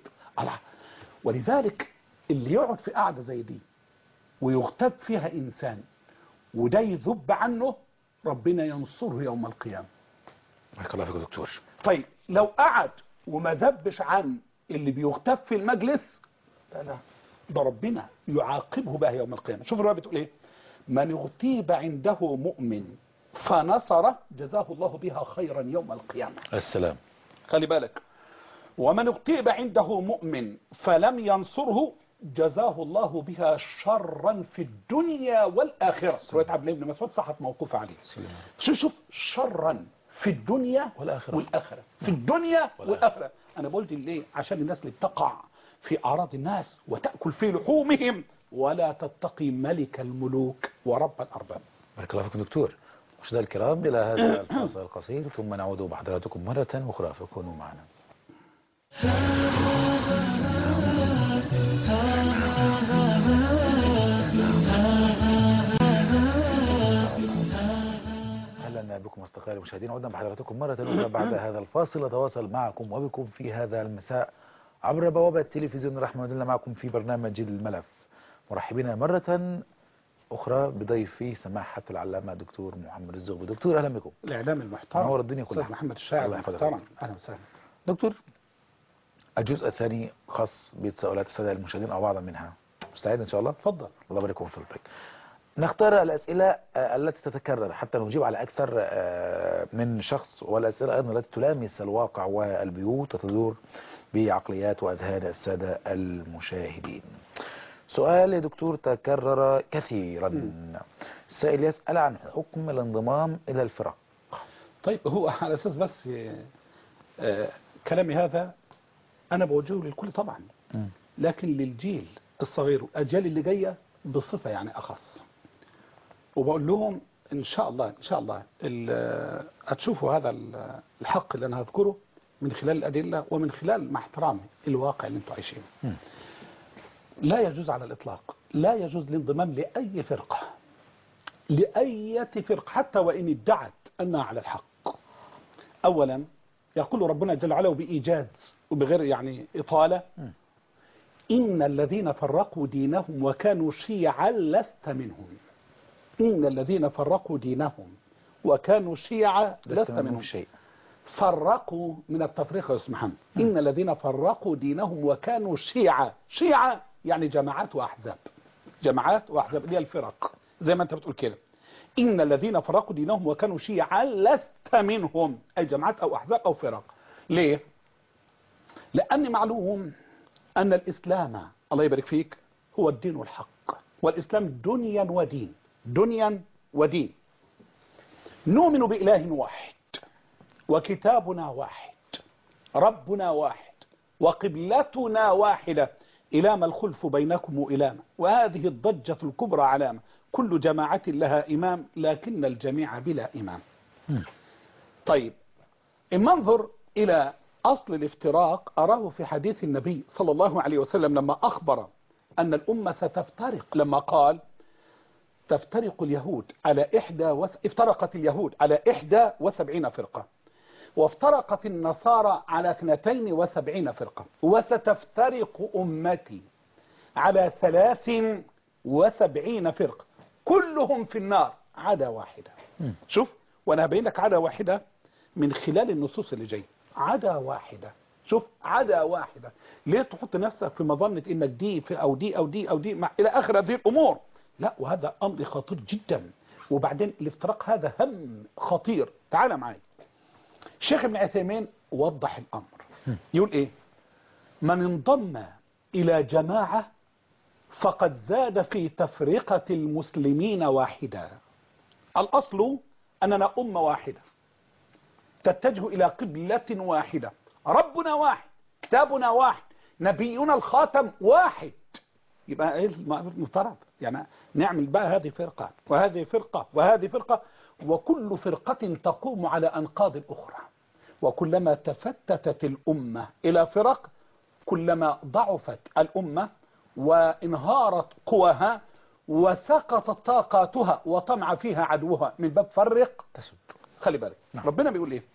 ولذلك اللي يقعد في قعدة زي دي ويغتاب فيها انسان وده يذب عنه، ربنا ينصره يوم القيامة. بارك الله فيك يا دكتور. طيب لو قعد وما ذبش عن اللي بيغتاب في المجلس، لا لا ده ربنا يعاقبه بها يوم القيامة. شوف الرواية بتقول ايه: من اغتيب عنده مؤمن فنصره جزاه الله بها خيرا يوم القيامة. السلام. خلي بالك، ومن اغتيب عنده مؤمن فلم ينصره جزاه الله بها شرا في الدنيا والآخرة. رواية عبد الله بن مسعود صحت موقوفة عليه. شوف شوف شرا في الدنيا والآخرة, والآخرة. في الدنيا والآخرة. أنا بقول دي ليه؟ عشان الناس اللي بتقع في أعراض الناس وتأكل في لحومهم ولا تتقي ملك الملوك ورب الأرباب. بارك الله فيكم دكتور. مشاهدينا الكرام، إلى هذا الفاصل القصير ثم نعود بحضراتكم مرة أخرى، فكونوا معنا. أهلا بكم أصدقائي المشاهدين، عدنا بحضراتكم مرة أخرى بعد هذا الفاصل. نتواصل معكم وبكم في هذا المساء عبر بوابة تلفزيون الرحمة، ودلنا معكم في برنامج الملف، مرحبين مرة أخرى بضيفي سماحة العلامة دكتور محمد الزغبي. دكتور أهلا بكم. الإعلام المحترم نور الدنيا كلها. أستاذ محمد الشاعر المحترم، أهلا وسهلا. دكتور، الجزء الثاني خاص بتساؤلات السادة المشاهدين أو بعضا منها. مستعد إن شاء الله؟ تفضل. الله يبارك فيك. فضلك. نختار الأسئلة التي تتكرر حتى نجيب على أكثر من شخص، والأسئلة أيضا التي تلامس الواقع والبيوت وتدور بعقليات وأذهان السادة المشاهدين. سؤال يا دكتور تكرر كثيرا، السائل يسأل عن حكم الانضمام إلى الفرق. طيب هو على أساس بس آه كلامي هذا أنا بوجهه للكل طبعا، م. لكن للجيل الصغير والأجيال اللي جاية بصفة يعني أخص، وبقول لهم إن شاء الله إن شاء الله هتشوفوا هذا الحق اللي أنا هذكره من خلال الأدلة ومن خلال مع احترامي الواقع اللي انتم عايشينه. لا يجوز على الإطلاق، لا يجوز الانضمام لأي فرقة، لأي فرقة حتى وإن ادعت أنها على الحق. أولا يقول ربنا جل وعلا بإيجاز وبغير يعني إطالة: إن الذين فرقوا دينهم وكانوا شيعا لست منهم. إن الذين فرقوا دينهم وكانوا شيعا لست منهم. شيء فرقوا من التفريق يا أستاذ محمد. إن الذين فرقوا دينهم وكانوا شيعا، شيعا يعني جماعات وأحزاب، جماعات وأحزاب اللي هي الفرق زي ما أنت بتقول كده. إن الذين فرقوا دينهم وكانوا شيعا لست منهم، أي جماعات أو أحزاب أو فرق. ليه؟ لأن معلوم أن الإسلام الله يبارك فيك هو الدين الحق، والإسلام دنيا ودين، دنيا ودين. نؤمن بإله واحد وكتابنا واحد، ربنا واحد، وقبلتنا واحدة، إلام الخلف بينكم وإلام، وهذه الضجة الكبرى علامة. كل جماعة لها إمام لكن الجميع بلا إمام. م. طيب إما انظر إلى أصل الافتراق أراه في حديث النبي صلى الله عليه وسلم لما أخبر أن الأمة ستفترق، لما قال تفترق اليهود على إحدى وس... افترقت اليهود على إحدى وسبعين فرقة، وافترقت النصارى على اثنتين وسبعين فرقة، وستفترق أمتي على ثلاث وسبعين فرقة كلهم في النار عدا واحدة. م. شوف، وأنا هبين لك عدا واحدة من خلال النصوص اللي جاي. عدا واحدة، شوف عدا واحدة. ليه تحط نفسك في مظنة انك دي في او دي او دي او دي مع الى اخر هذه الامور؟ لا، وهذا امر خطير جدا. وبعدين الافتراق هذا هم خطير. تعال معي. الشيخ ابن عثيمين وضح الامر، يقول ايه؟ من انضم الى جماعة فقد زاد في تفرقة المسلمين واحدا. الاصل اننا امة واحدة تتجه إلى قبلة واحدة، ربنا واحد، كتابنا واحد، نبينا الخاتم واحد. يبقى ايه المفترض؟ يعني نعمل بقى هذه فرقة وهذه فرقة وهذه فرقة، وكل فرقة تقوم على أنقاض الأخرى. وكلما تفتتت الأمة إلى فرق كلما ضعفت الأمة وانهارت قواها وسقطت طاقاتها وطمع فيها عدوها من باب فرق تسد. خلي بالك. نعم. ربنا بيقول ايه؟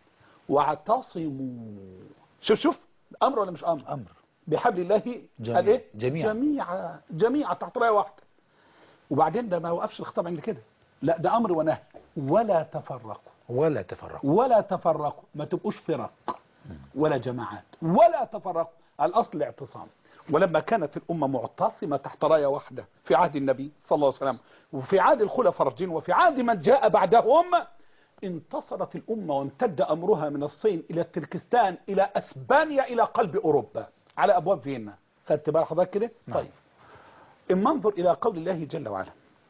واعتصموا. شوف شوف امر ولا مش امر؟ امر. بحبل الله جميع. قال ايه؟ جميعا جميعا جميعا تحت رايه واحده. وبعدين ده ما وقفش الخطاب عند كده، لا ده امر ونهي. ولا تفرقوا ولا تفرقوا ولا تفرقوا، ما تبقوش فرق ولا جماعات ولا تفرقوا. الاصل الاعتصام. ولما كانت الامه معتصمه تحت رايه واحده في عهد النبي صلى الله عليه وسلم وفي عهد الخلفاء الراشدين وفي عهد من جاء بعدهم، انتصرت الأمة وامتد أمرها من الصين إلى تركستان إلى أسبانيا إلى قلب أوروبا على أبواب فيينا. خدت بال حضرتك كده؟ طيب إما انظر إلى قول الله جل وعلا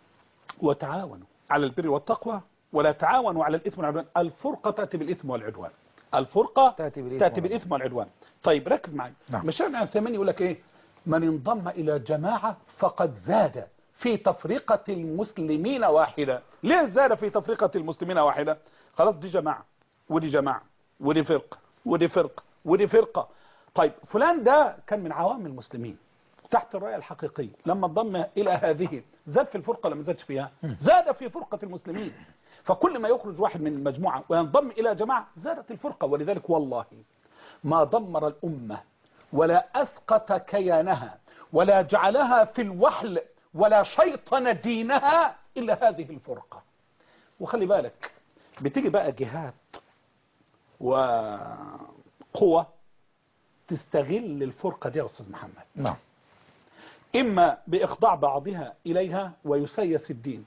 وتعاونوا على البر والتقوى ولا تعاونوا على الإثم والعدوان. الفرقة تأتي بالإثم والعدوان. الفرقة تأتي بالإثم, تأتي بالإثم والعدوان. طيب ركز معي. نعم. مشان عن ثمانية يقول لك إيه؟ من انضم إلى جماعة فقد زاد في تفرقة المسلمين واحدة. ليه زاد في تفرقة المسلمين واحدة؟ خلاص دي جماعة ودي جماعة ودي فرقة ودي فرقة ودي فرقة. طيب فلان ده كان من عوام المسلمين تحت الراية الحقيقية، لما انضم إلى هذه زاد في الفرقة لما زادش فيها؟ زاد في فرقة المسلمين. فكل ما يخرج واحد من المجموعة وينضم إلى جماعة زادت الفرقة. ولذلك والله ما دمر الأمة ولا أسقط كيانها ولا جعلها في الوحل ولا شيطن دينها إلا هذه الفرقة. وخلي بالك بتيجي بقى جهات وقوة تستغل الفرقة دي يا أستاذ محمد. نعم. إما بإخضاع بعضها إليها ويسيس الدين،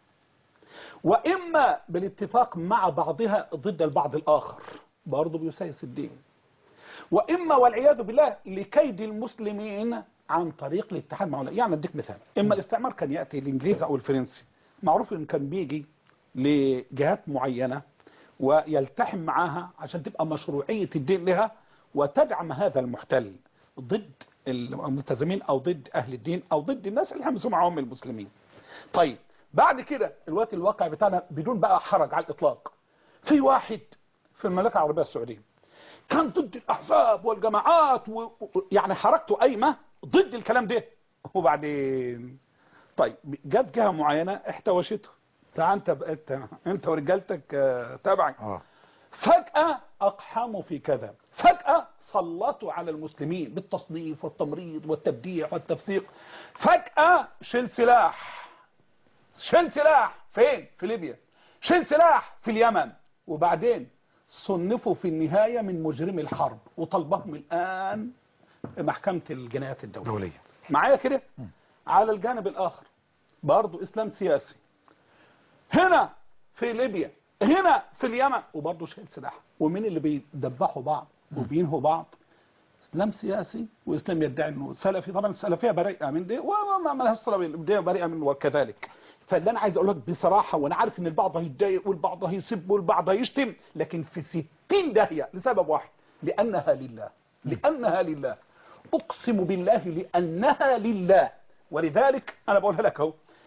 وإما بالاتفاق مع بعضها ضد البعض الآخر برضه بيسيس الدين، وإما والعياذ بالله لكيد المسلمين عن طريق الاتحاد مع. يعني اديك مثال، إما الاستعمار كان يأتي الإنجليزي أو الفرنسي، معروف إن كان بيجي لجهات معينة ويلتحم معاها عشان تبقى مشروعية الدين لها وتدعم هذا المحتل ضد الملتزمين أو ضد أهل الدين أو ضد الناس اللي همسوا معهم المسلمين. طيب بعد كده الوقت الواقع بتاعنا بدون بقى حرج على الإطلاق، في واحد في المملكة العربية السعودية كان ضد الأحزاب والجماعات و... يعني حركته قايمة ضد الكلام ده. وبعدين طيب جت جهة معينة احتوشته، تعال انت بقيت انت ورجالتك تابعي. اه فجأة اقحموا في كذا، فجأة سلطوا على المسلمين بالتصنيف والتمريض والتبديع والتفسيق. فجأة شيل سلاح، شيل سلاح فين؟ في ليبيا. شيل سلاح في اليمن. وبعدين صنفوا في النهاية من مجرمي الحرب وطلبهم الآن محكمة الجنايات الدولية. معايا كده؟ على الجانب الآخر برضو إسلام سياسي، هنا في ليبيا هنا في اليمن، وبرضو شيل سلاح. ومين اللي بيدبحوا بعض وبينهوا بعض؟ إسلام سياسي وإسلام يدعي أنه سلفي. طبعا السلفية بريئة من دي وما لهاش صلة بريئة منه وكذلك. فاللي أنا عايز أقول لك بصراحة، وأنا عارف أن البعض هيتضايق والبعض هيسب والبعض هيشتم، لكن في ستين داهية لسبب واحد، لأنها لله. لأنها لله، أقسم بالله لأنها لله. ولذلك أنا بقولها لك أهو،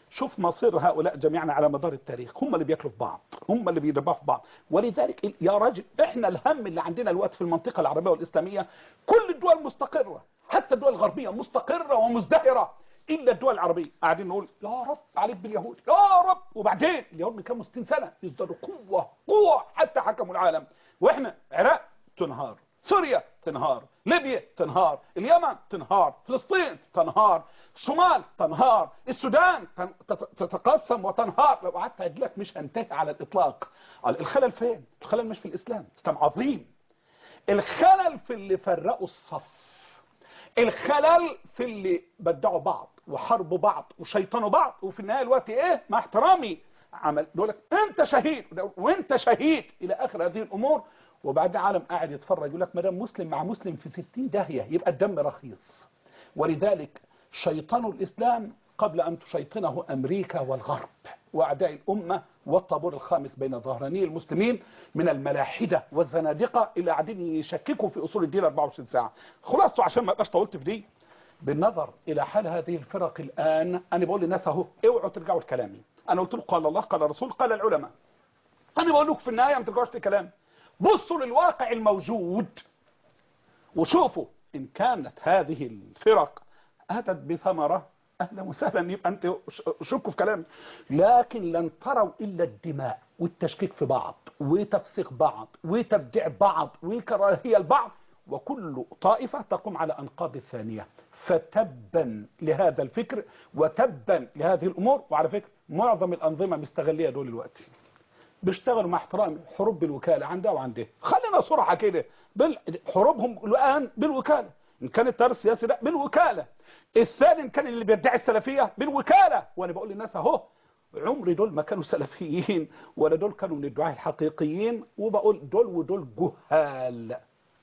شوف مصير هؤلاء جميعا على مدار التاريخ، هم اللي بياكلوا في بعض، هم اللي بيدبحوا في بعض. ولذلك يا راجل احنا الهم اللي عندنا الوقت في المنطقة العربية والإسلامية، كل الدول مستقرة، حتى الدول الغربية مستقرة ومزدهرة، إلا الدول العربية قاعدين نقول يا رب عليك باليهود يا رب، وبعدين اليهود من كام ستين سنة يزدادوا قوة قوة حتى حكموا العالم، واحنا عراق تنهار، سوريا تنهار، ليبيا تنهار، اليمن تنهار، فلسطين تنهار، الصومال تنهار، السودان تتقسم وتنهار. لو قعدت أدلك مش هنتهي على الإطلاق. الخلل فين؟ الخلل مش في الإسلام، الإسلام عظيم. الخلل في اللي فرقوا الصف، الخلل في اللي بدعوا بعض وحربوا بعض وشيطنوا بعض، وفي النهاية الوقت ايه مع احترامي عمل يقول لك انت شهيد وانت شهيد الى اخر هذه الامور، وبعد عالم قاعد يتفرج يقول لك ما دام مسلم مع مسلم في ستين داهية يبقى الدم رخيص. ولذلك شيطنوا الاسلام قبل ان تشيطنه امريكا والغرب واعداء الامه والطابور الخامس بين ظهراني المسلمين من الملاحده والزنادقه اللي قاعدين يشككوا في اصول الدين أربعة وعشرين ساعه. خلاصه عشان ما ابقاش طولت في دي، بالنظر الى حال هذه الفرق الان انا بقول للناس اهو اوعوا ترجعوا لكلامي، انا قلت لكم قال الله قال الرسول قال العلماء، انا بقول لكم في النهايه ما ترجعوش لكلامي، بصوا للواقع الموجود وشوفوا ان كانت هذه الفرق اتت بثمره اهلا وسهلا، يبقى انت شكوا في كلامي، لكن لن تروا الا الدماء والتشكيك في بعض وتفسيق بعض وتبديع بعض وكراهيه البعض، وكل طائفه تقوم على انقاض الثانيه. فتبا لهذا الفكر وتبا لهذه الامور. وعلى فكره معظم الانظمه مستغليه دول الوقت بيشتغلوا مع احترامي حروب بالوكاله عندها وعندها، خلينا صراحه كده، حروبهم الان بالوكاله، ان كان التيار السياسي ده بالوكاله، الثاني ان كان اللي بيدعي السلفيه بالوكاله. وانا بقول للناس اهو عمري دول ما كانوا سلفيين ولا دول كانوا من الدعاة الحقيقيين، وبقول دول ودول جهال.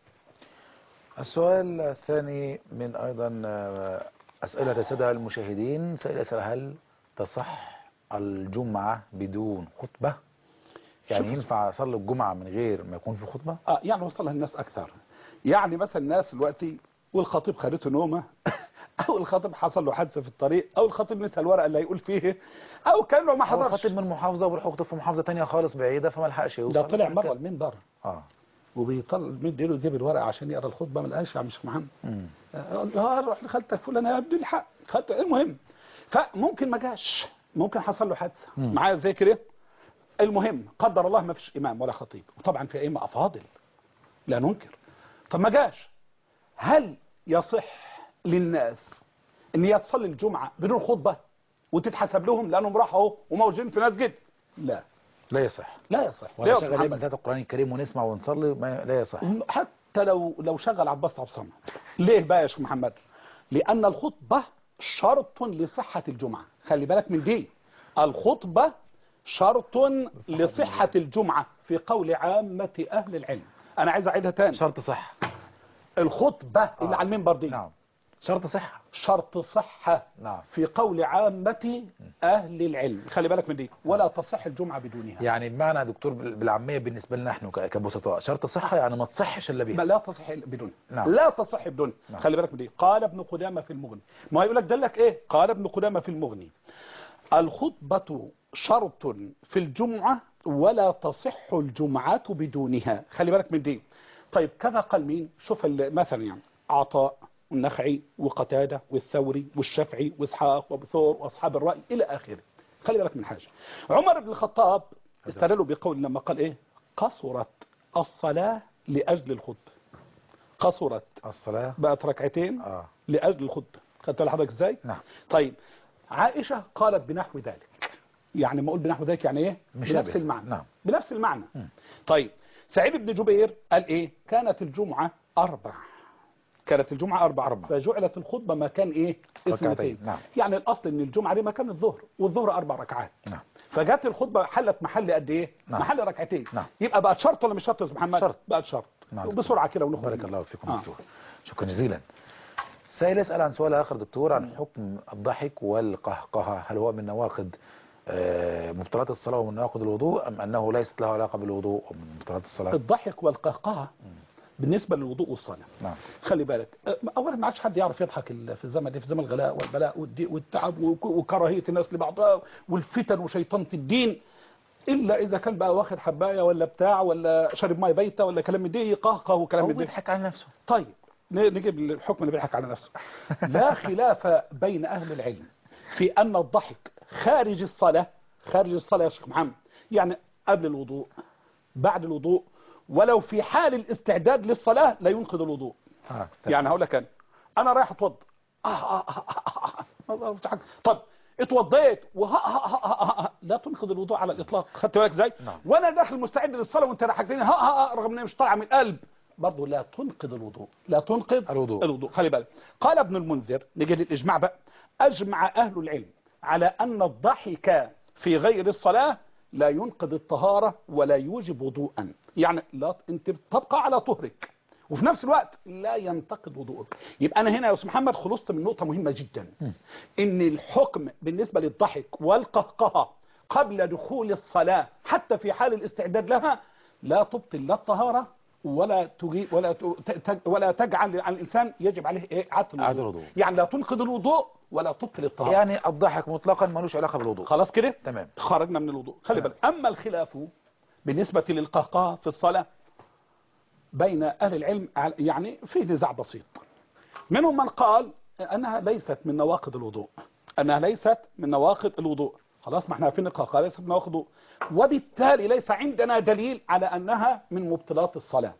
السؤال الثاني من ايضا اسئله الساده المشاهدين، سائل يسأل هل تصح الجمعه بدون خطبه؟ يعني ينفع اصلي الجمعه من غير ما يكون في خطبه؟ اه يعني وصلها الناس اكثر، يعني مثلا الناس دلوقتي والخطيب خدته نومه او الخطيب حصل له حادثه في الطريق او الخطيب نسى الورقه اللي هيقول فيه او كانه ما حضرش، الخطيب من محافظه وبيروح يخطب في محافظه ثانيه خالص بعيده فما لحقش يوصل، ده طلع مره المنبر اه وبيطلع مديله يجيب الورقه عشان يقرا الخطبه ما لقاش يا عم شيخ محمد، اه روح لخالتك فلان يا ابن الحق خالتك. المهم فممكن ما جاش، ممكن حصل له حادثه معايا زي كده، المهم قدر الله ما فيش امام ولا خطيب، وطبعا في ائمه افاضل لا ننكر، طب ما جاش، هل يصح للناس ان هي تصلي الجمعه بدون خطبه وتتحسب لهم لانهم راحوا وموجودين في مسجد؟ لا لا يصح، لا يصح. ولا شغل من ذات القرآن الكريم ونسمع ونصلي ما لا يصح، حتى لو لو شغل عباس عبد الصمد. ليه بقى يا شيخ محمد؟ لان الخطبه شرط لصحه الجمعه، خلي بالك من دي، الخطبه شرط لصحه الجمعه في قول عامه اهل العلم. انا عايز اعيدها تاني، شرط صحه الخطبه آه. اللي على المنبر دي نعم شرط صحه، شرط صحة نعم في قول عامة أهل العلم، خلي بالك من دي، ولا تصح الجمعة بدونها. يعني بمعنى يا دكتور بالعامية بالنسبة لنا نحن كبسطاء شرط صحة يعني ما تصحش إلا بها، لا تصح بدونها، نعم. لا تصح بدونها، نعم. خلي بالك من دي. قال ابن قدامة في المغني، ما يقول لك دلك إيه؟ قال ابن قدامة في المغني الخطبة شرط في الجمعة ولا تصح الجمعة بدونها، خلي بالك من دي. طيب كذا قال مين؟ شوف مثلا يعني عطاء والنخعي وقتادة والثوري والشافعي واسحاق وبثور واصحاب الرأي الى اخره. خلي بالك من حاجة، عمر بن الخطاب استدلوا بقول لما قال ايه؟ قصرت الصلاة لاجل الخطبة، قصرت الصلاة بقت ركعتين آه. لاجل الخطبة، خدت لحضرتك ازاي؟ نعم. طيب عائشة قالت بنحو ذلك، يعني ما اقول بنحو ذلك يعني ايه؟ مش بنفس أبي. المعنى، نعم. بنفس المعنى. م. طيب سعيد بن جبير قال ايه؟ كانت الجمعة اربع، كانت الجمعة أربع أربع فجعلت الخطبة مكان إيه؟ اثنتين. نعم. يعني الأصل إن الجمعة دي مكان الظهر والظهر أربع ركعات. نعم. فجت الخطبة حلت محل قد إيه؟ نعم. محل ركعتين. نعم. يبقى بقت شرط ولا مش شرط يا أستاذ محمد؟ شرط. بقت شرط. نعم. بسرعة كده ونخرج. بارك الله فيكم آه. دكتور. شكرا جزيلا. سائل يسأل عن سؤال آخر دكتور عن حكم الضحك والقهقهة، هل هو من نواقض مبطلات الصلاة ومن نواقض الوضوء أم أنه ليست له علاقة بالوضوء ومن مبطلات الصلاة؟ الضحك والقهقهة بالنسبة للوضوء والصلاة. نعم. خلي بالك أولا ما عادش حد يعرف يضحك في الزمن ده، في زمن الغلاء والبلاء والتعب وكراهية الناس لبعضها والفتن وشيطنة الدين، إلا إذا كان بقى واخد حباية ولا بتاع ولا شارب ماء بيتة ولا كلام من ده يقهقه وكلام من ده. بيضحك على نفسه. طيب نجيب الحكم اللي بيضحك على نفسه. لا خلاف بين أهل العلم في أن الضحك خارج الصلاة، خارج الصلاة يا شيخ محمد، يعني قبل الوضوء بعد الوضوء ولو في حال الاستعداد للصلاة لا ينقض الوضوء. آه. يعني هقول لك أنا أنا رايح أتوضى آه آه آه آه آه آه. طب اتوضيت وها ها ها ها لا تنقض الوضوء على الإطلاق. خدت بالك ازاي؟ نعم. وانا داخل مستعد للصلاة وانت ضحكتني ها ها ها رغم انها مش طالعه من القلب، برضه لا تنقض الوضوء، لا تنقض الوضوء. الوضوء. خلي بالك قال ابن المنذر، نجد الإجماع بقى، أجمع أهل العلم على أن الضحك في غير الصلاة لا ينقض الطهارة ولا يوجب وضوءا، يعني لا انت تبقى على طهرك وفي نفس الوقت لا ينتقد وضوءك. يبقى أنا هنا يا أستاذ محمد خلصت من نقطة مهمة جدا، إن الحكم بالنسبة للضحك والقهقهة قبل دخول الصلاة حتى في حال الاستعداد لها لا تبطل لا الطهارة ولا تجي ولا ولا تجعل على الإنسان يجب عليه إيه؟ عدم الوضوء. يعني لا تنقض الوضوء ولا تبطل الطهارة. يعني الضحك مطلقا ملوش علاقة بالوضوء. خلاص كده تمام، خرجنا من الوضوء. خلي بالك أما الخلاف بالنسبة للقهقهة في الصلاة بين أهل العلم يعني في نزاع بسيط. منهم من قال أنها ليست من نواقض الوضوء، أنها ليست من نواقض الوضوء. خلاص ما احنا عارفين القهقهة ليست من نواقض الوضوء، وبالتالي ليس عندنا دليل على أنها من مبطلات الصلاة.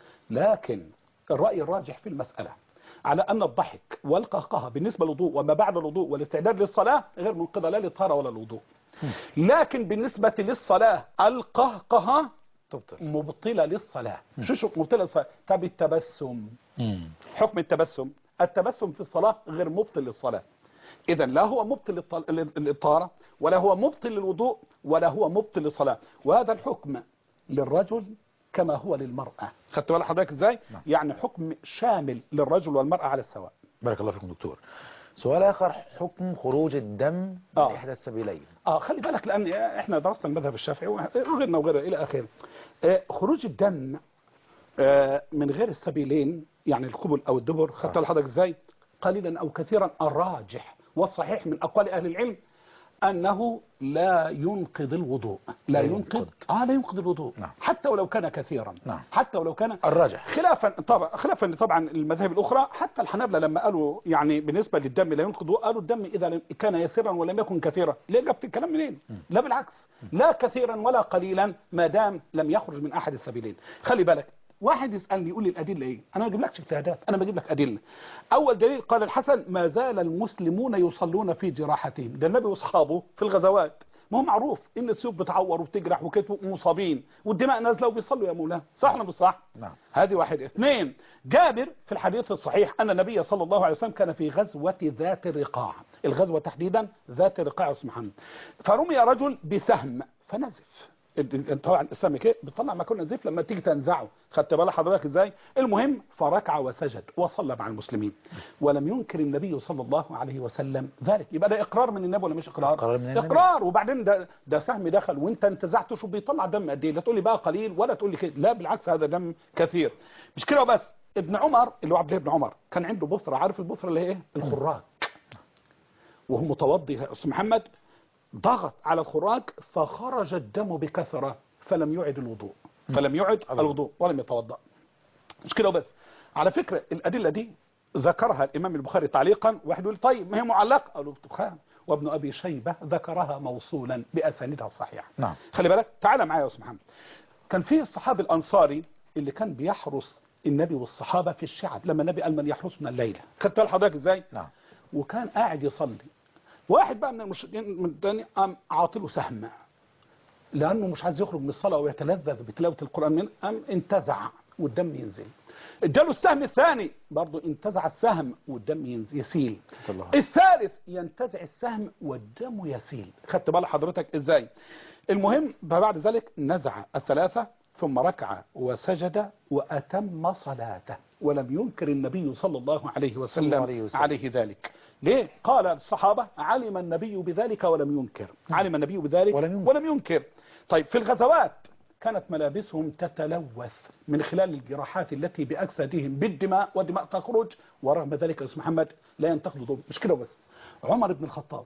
لكن الرأي الراجح في المسألة على أن الضحك والقهقهة بالنسبة للوضوء وما بعد الوضوء والاستعداد للصلاة غير منقضة لا للطهارة ولا الوضوء. لكن بالنسبة للصلاة القهقهة تبطل، مبطلة للصلاة. شو شو مبطلة للصلاة؟ طب التبسم، مم. حكم التبسم، التبسم في الصلاة غير مبطل للصلاة. إذا لا هو مبطل للطهارة ولا هو مبطل للوضوء ولا هو مبطل للصلاة، وهذا الحكم للرجل كما هو للمرأة. خدت بالك حضرتك ازاي؟ نعم. يعني حكم شامل للرجل والمرأة على السواء. بارك الله فيكم دكتور. سؤال آخر، حكم خروج الدم من آه. إحدى السبيلين. اه خلي بالك لأن احنا درسنا المذهب الشافعي وغيرنا وغيره إلى آخره. آه خروج الدم آه من غير السبيلين يعني القبل أو الدبر، خدت بالك حضرتك ازاي؟ قليلا أو كثيرا الراجح والصحيح من أقوال أهل العلم أنه لا ينقض الوضوء، لا ينقض آه لا ينقض الوضوء. نعم. حتى ولو كان كثيرا. نعم. حتى ولو كان الراجح خلافا طبعا خلافا طبعا المذاهب الأخرى. حتى الحنابلة لما قالوا يعني بالنسبة للدم لا ينقض الوضوء قالوا الدم إذا كان يسيرا ولم يكن كثيرا. ليه جبت الكلام منين؟ لا بالعكس، لا كثيرا ولا قليلا ما دام لم يخرج من أحد السبيلين. خلي بالك واحد يسألني يقول لي الأدلة إيه؟ أنا ما بجيب لكش اجتهادات، أنا بجيب لك أدلة. أول دليل قال الحسن ما زال المسلمون يصلون في جراحتهم، ده النبي وأصحابه في الغزوات ما هو معروف إن السيوف بتعور وبتجرح وكتب مصابين والدماء نازلة وبيصلوا يا مولانا، صح ولا مش صح؟ نعم. هذه واحد. اثنين، جابر في الحديث الصحيح أن النبي صلى الله عليه وسلم كان في غزوة ذات الرقاع، الغزوة تحديدا ذات الرقاع يا أستاذ محمد، فرمي رجل بسهم فنزف. طبعا السهم كده بتطلع ما كنا نزيف لما تيجي تنزعه، خدت بالك حضرتك ازاي؟ المهم فركع وسجد وصلى مع المسلمين ولم ينكر النبي صلى الله عليه وسلم ذلك. يبقى ده اقرار من النبي ولا مش اقرار؟ اقرار من النبي. اقرار. وبعدين ده ده سهم دخل وانت انتزعته، شوف بيطلع دم قد ايه، لا تقول لي بقى قليل ولا تقول لي كده، لا بالعكس هذا دم كثير. مش كده بس، ابن عمر اللي هو عبد الله بن عمر كان عنده بصره، عارف البصره اللي هي ايه؟ الخراج. وهو متوضي يا استاذ محمد ضغط على الخراج فخرج الدم بكثرة فلم يعد الوضوء، فلم يعد الوضوء ولم يتوضأ. مش كده بس، على فكرة الأدلة دي ذكرها الإمام البخاري تعليقا. واحد يقول طيب ما هي معلقة، قالوا البخاري وابن أبي شيبة ذكرها موصولا بأسانيدها الصحيحة. نعم. خلي بالك تعالى معايا يا أستاذ محمد. كان في الصحابي الأنصاري اللي كان بيحرس النبي والصحابة في الشعب لما النبي قال من يحرسنا الليلة، خدت حضرتك ازاي؟ نعم. وكان قاعد يصلي، واحد بقى من المشركين من الثاني قام عاطله سهم لانه مش عايز يخرج من الصلاه ويتلذذ بتلاوه القران، من قام انتزع والدم ينزل. اداله السهم الثاني برضه انتزع السهم والدم ينزل يسيل. الثالث ينتزع السهم والدم يسيل. خدت بال حضرتك ازاي؟ المهم بعد ذلك نزع الثلاثه ثم ركع وسجد واتم صلاته ولم ينكر النبي صلى الله عليه وسلم, عليه وسلم عليه ذلك. ليه؟ قال الصحابة علم النبي بذلك ولم ينكر، علم النبي بذلك ولم ينكر. ولم ينكر. طيب في الغزوات كانت ملابسهم تتلوث من خلال الجراحات التي بأجسادهم بالدماء، ودماء تخرج، ورغم ذلك يا أستاذ محمد لا ينتقدوا. مش كده بس، عمر بن الخطاب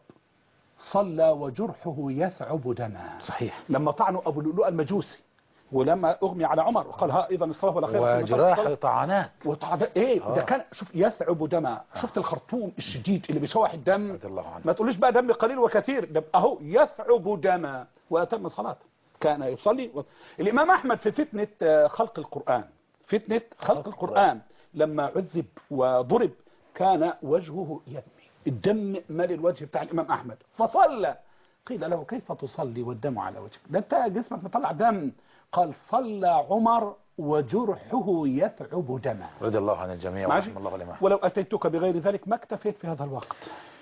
صلى وجرحه يثعب دما. صحيح. لما طعنوا أبو لؤلؤ المجوسي ولما أغمي على عمر وقال ها إذا الصلاة ولا خير وجراح طعنات وطعنات إيه آه. ده كان شوف يثعب دما. آه. شفت الخرطوم الشديد اللي بيشوح الدم، ما تقوليش بقى دم قليل وكثير، ده أهو يثعب دما وأتم صلاته. كان يصلي و... الإمام أحمد في فتنة خلق القرآن، فتنة خلق القرآن لما عذب وضرب كان وجهه يدمي، الدم مال الوجه بتاع الإمام أحمد، فصلى. قيل له كيف تصلي والدم على وجهك؟ ده انت جسمك مطلع دم. قال صلى عمر وجرحه يثعب دما. رضي الله عن الجميع ورحمه الله عليه. ولو أتيتك بغير ذلك ما اكتفيت في هذا الوقت.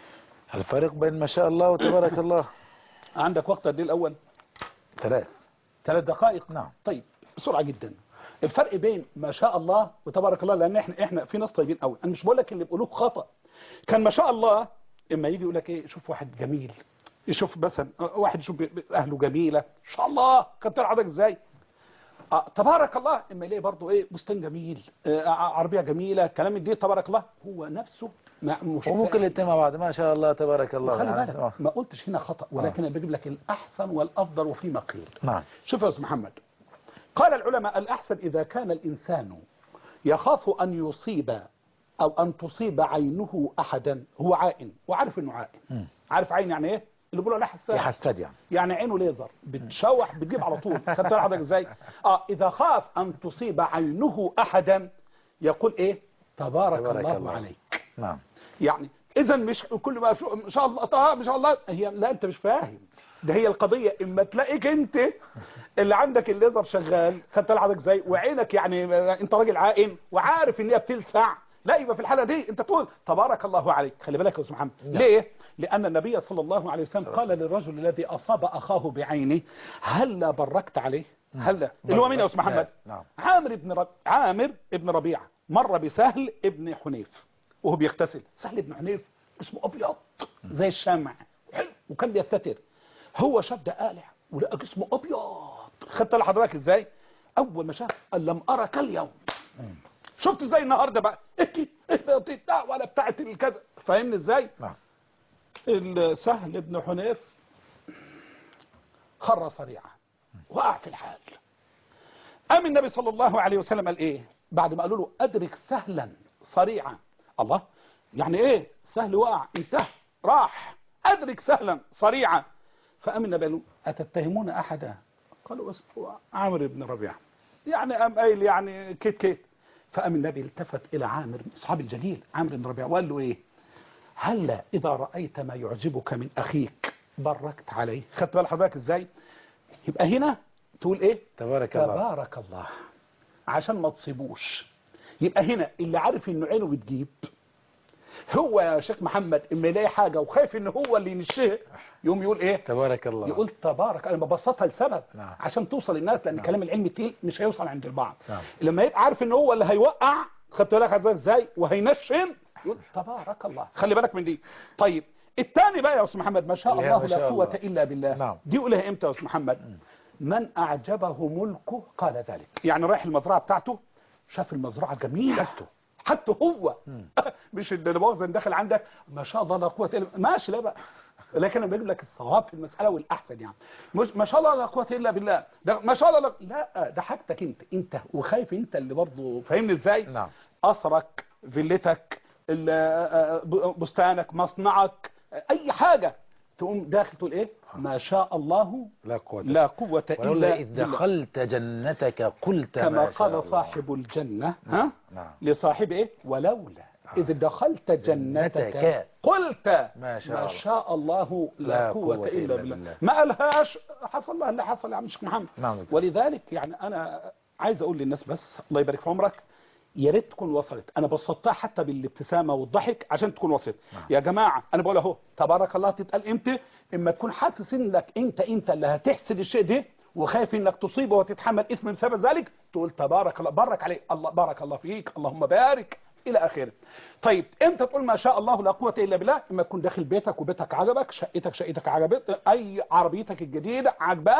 الفرق بين ما شاء الله وتبارك الله. عندك وقت قد ايه الأول؟ ثلاث ثلاث دقائق. نعم. طيب بسرعة جدا. الفرق بين ما شاء الله وتبارك الله، لأن احنا احنا في ناس طيبين قوي، انا مش بقول لك اللي بيقولوه خطأ. كان ما شاء الله اما يجي يقول لك ايه، شوف واحد جميل، يشوف مثلا واحد يشوف اهله جميله، ان شاء الله كانت عندك ازاي؟ آه تبارك الله. اما يلاقي برضه ايه بستان جميل، آه عربيه جميله، كلام دي تبارك الله، هو نفسه مش وممكن الاثنين مع بعض ما شاء الله تبارك الله. خلي بالك يعني ما قلتش هنا خطأ، ولكن انا بجيب لك الاحسن والافضل وفيما قيل. نعم. شوف يا استاذ محمد، قال العلماء الاحسن اذا كان الانسان يخاف ان يصيب او ان تصيب عينه احدا، هو عائن وعارف انه عائن. م. عارف عين يعني ايه؟ اللي بيقولوا عليه حساد. يحسد يعني. يعني عينه ليزر بتشوح بتجيب على طول. خدت حضرتك ازاي؟ اه اذا خاف ان تصيب عينه احدا يقول ايه؟ تبارك, تبارك الله, الله عليك. نعم. يعني اذا مش كل ما ما شاء الله طه ما شاء الله هي، لا انت مش فاهم. ده هي القضيه، اما تلاقيك انت اللي عندك الليزر شغال، خدت حضرتك ازاي، وعينك يعني انت راجل عائن وعارف ان هي بتلسع، لا يبقى في الحالة دي انت تقول تبارك الله عليك. خلي بالك يا استاذ محمد. ليه؟ لأن النبي صلى الله عليه وسلم قال للرجل الذي أصاب أخاه بعينه هل باركت عليه؟ هل اللي هو مين يا استاذ محمد؟ نعم. عامر ابن رب... عامر ابن ربيعة مر بسهل ابن حنيف وهو بيغتسل. سهل ابن حنيف اسمه أبيض زي الشمع حلو وكان بيستتر، هو شاف ده قالع ولقى جسمه أبيض. خدت لحضرتك ازاي؟ أول ما شاف قال لم أرك اليوم. شفت ازاي النهارده بقى ايه ايه ولا بتاعت الكذا، فاهمني ازاي؟ نعم. السهل ابن حنيف خر صريعا وقع في الحال. قام النبي صلى الله عليه وسلم قال ايه بعد ما قالوا له ادرك سهلا صريعا؟ الله، يعني ايه سهل وقع انتهى راح، ادرك سهلا صريعا. فقام النبي قال له اتتهمون احدا؟ قالوا اسمه عامر بن ربيعه. يعني قام قايل يعني كيت كيت. فقام النبي التفت إلى عامر أصحاب الجليل عامر بن ربيعة وقال له إيه؟ هلا إذا رأيت ما يعجبك من أخيك باركت عليه. خدت بال حضرتك إزاي؟ يبقى هنا تقول إيه؟ تبارك الله. تبارك الله عشان ما تصيبوش. يبقى هنا اللي عارف إنه عينه بتجيب هو يا شيخ محمد اما يلاقي حاجه وخايف ان هو اللي ينشهر يقوم يقول ايه؟ تبارك الله. يقول تبارك. انا ببسطها لسبب نعم. عشان توصل للناس، لان نعم. الكلام العلمي التقيل مش هيوصل عند البعض. نعم. لما يبقى عارف ان هو اللي هيوقع، خدت بالك ازاي، وهينشن يقول تبارك الله. خلي بالك من دي. طيب الثاني بقى يا استاذ محمد ما شاء الله لا قوه الا بالله. نعم. دي يقولها امتى يا استاذ محمد؟ م. من اعجبه ملكه قال ذلك. يعني رايح المزرعه بتاعته شاف المزرعه جميله حتى حتى هو مش اللي مؤاخذه داخل عندك ما شاء الله لا قوه الا بالله ماشي لا بأس، لكن انا بجيب لك الصواب في المساله والاحسن. يعني مش ما شاء الله لا قوه الا بالله، ده ما شاء الله لا, لا ده حاجتك انت انت وخايف انت اللي برضه فاهمني ازاي؟ نعم. قصرك، فيلتك، بستانك، مصنعك، اي حاجه تقوم داخل تقول ايه؟ ما شاء الله لا قوة لا قوة إلا إذ دخلت جنتك قلت كما ما شاء قال الله. صاحب الجنة ها نعم. لصاحب إيه؟ ولولا إذ دخلت جنتك, جنتك قلت ما شاء, ما الله. شاء الله لا, لا قوة, قوة إلا بالله. بالله. ما قالهاش حصل لها اللي حصل يا عم الشيخ محمد. نعم. ولذلك يعني أنا عايز أقول للناس بس الله يبارك في عمرك يا ريت تكون وصلت. انا بسطتها حتى بالابتسامه والضحك عشان تكون وصلت. نعم. يا جماعه انا بقول اهو تبارك الله تتقال امتى؟ اما تكون حاسس انك انت انت اللي هتحسد الشيء ده وخايف انك تصيبه وتتحمل اسم بسبب ذلك، تقول تبارك الله بارك عليك الله بارك الله فيك اللهم بارك الى اخره. طيب امتى تقول ما شاء الله لا قوه الا بالله؟ اما تكون داخل بيتك وبيتك عجبك، شقتك شقتك عجبت، اي عربيتك الجديده عجباك،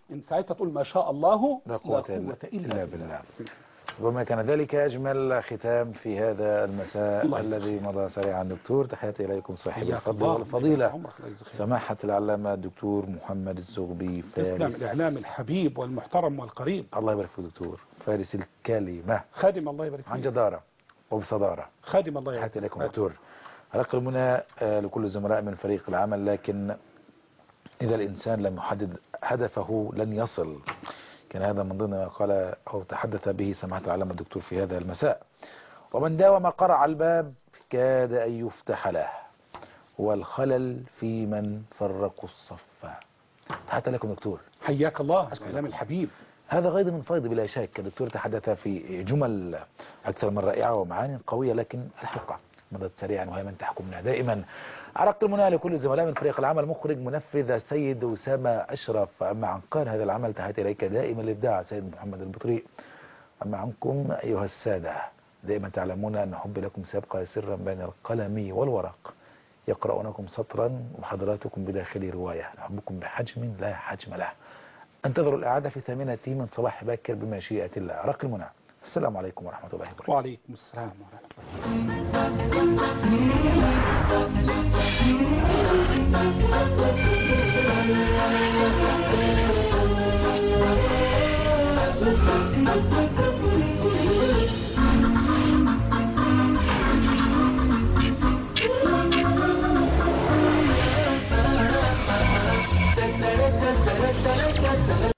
إن ساعتها تقول ما شاء الله لا قوة إلا, إلا بالله. وما كان ذلك أجمل ختام في هذا المساء الذي مضى سريعا. دكتور، تحياتي إليكم صاحب الفضل والفضيلة سماحة العلامة الدكتور محمد الزغبي، فارس الإعلام الحبيب والمحترم والقريب. الله يبارك فيك دكتور، فارس الكلمة، خادم الله يبارك فيك عن جدارة وبصدارة، خادم الله يبارك فيك. تحياتي إليكم دكتور. رق المنى لكل الزملاء من فريق العمل، لكن إذا الإنسان لم يحدد هدفه لن يصل. كان هذا من ضمن ما قال أو تحدث به سماحة العلامة الدكتور في هذا المساء. ومن داوم قرع الباب كاد أن يفتح له، والخلل في من فرقوا الصف. تحياتي لكم دكتور، حياك الله الإعلام الحبيب. هذا غير من فيض بلا شك. الدكتور تحدث في جمل أكثر من رائعة ومعاني قوية، لكن الحلقة مضت سريعا وهي من تحكمنا دائما. عرق المنى لكل الزملاء من فريق العمل، مخرج منفذ سيد أسامة أشرف. أما عن قان هذا العمل تحياتي إليك دائما الإبداع سيد محمد البطريق. أما عنكم أيها السادة دائما تعلمون أن حبي لكم سيبقى سرا بين القلم والورق، يقرؤونكم سطرا وحضراتكم بداخل رواية. أحبكم بحجم لا حجم له. انتظروا الإعادة في ثامنة من صباح باكر بمشيئة الله. عرق المنى، السلام عليكم ورحمة الله وبركاته. وعليكم السلام ورحمة الله.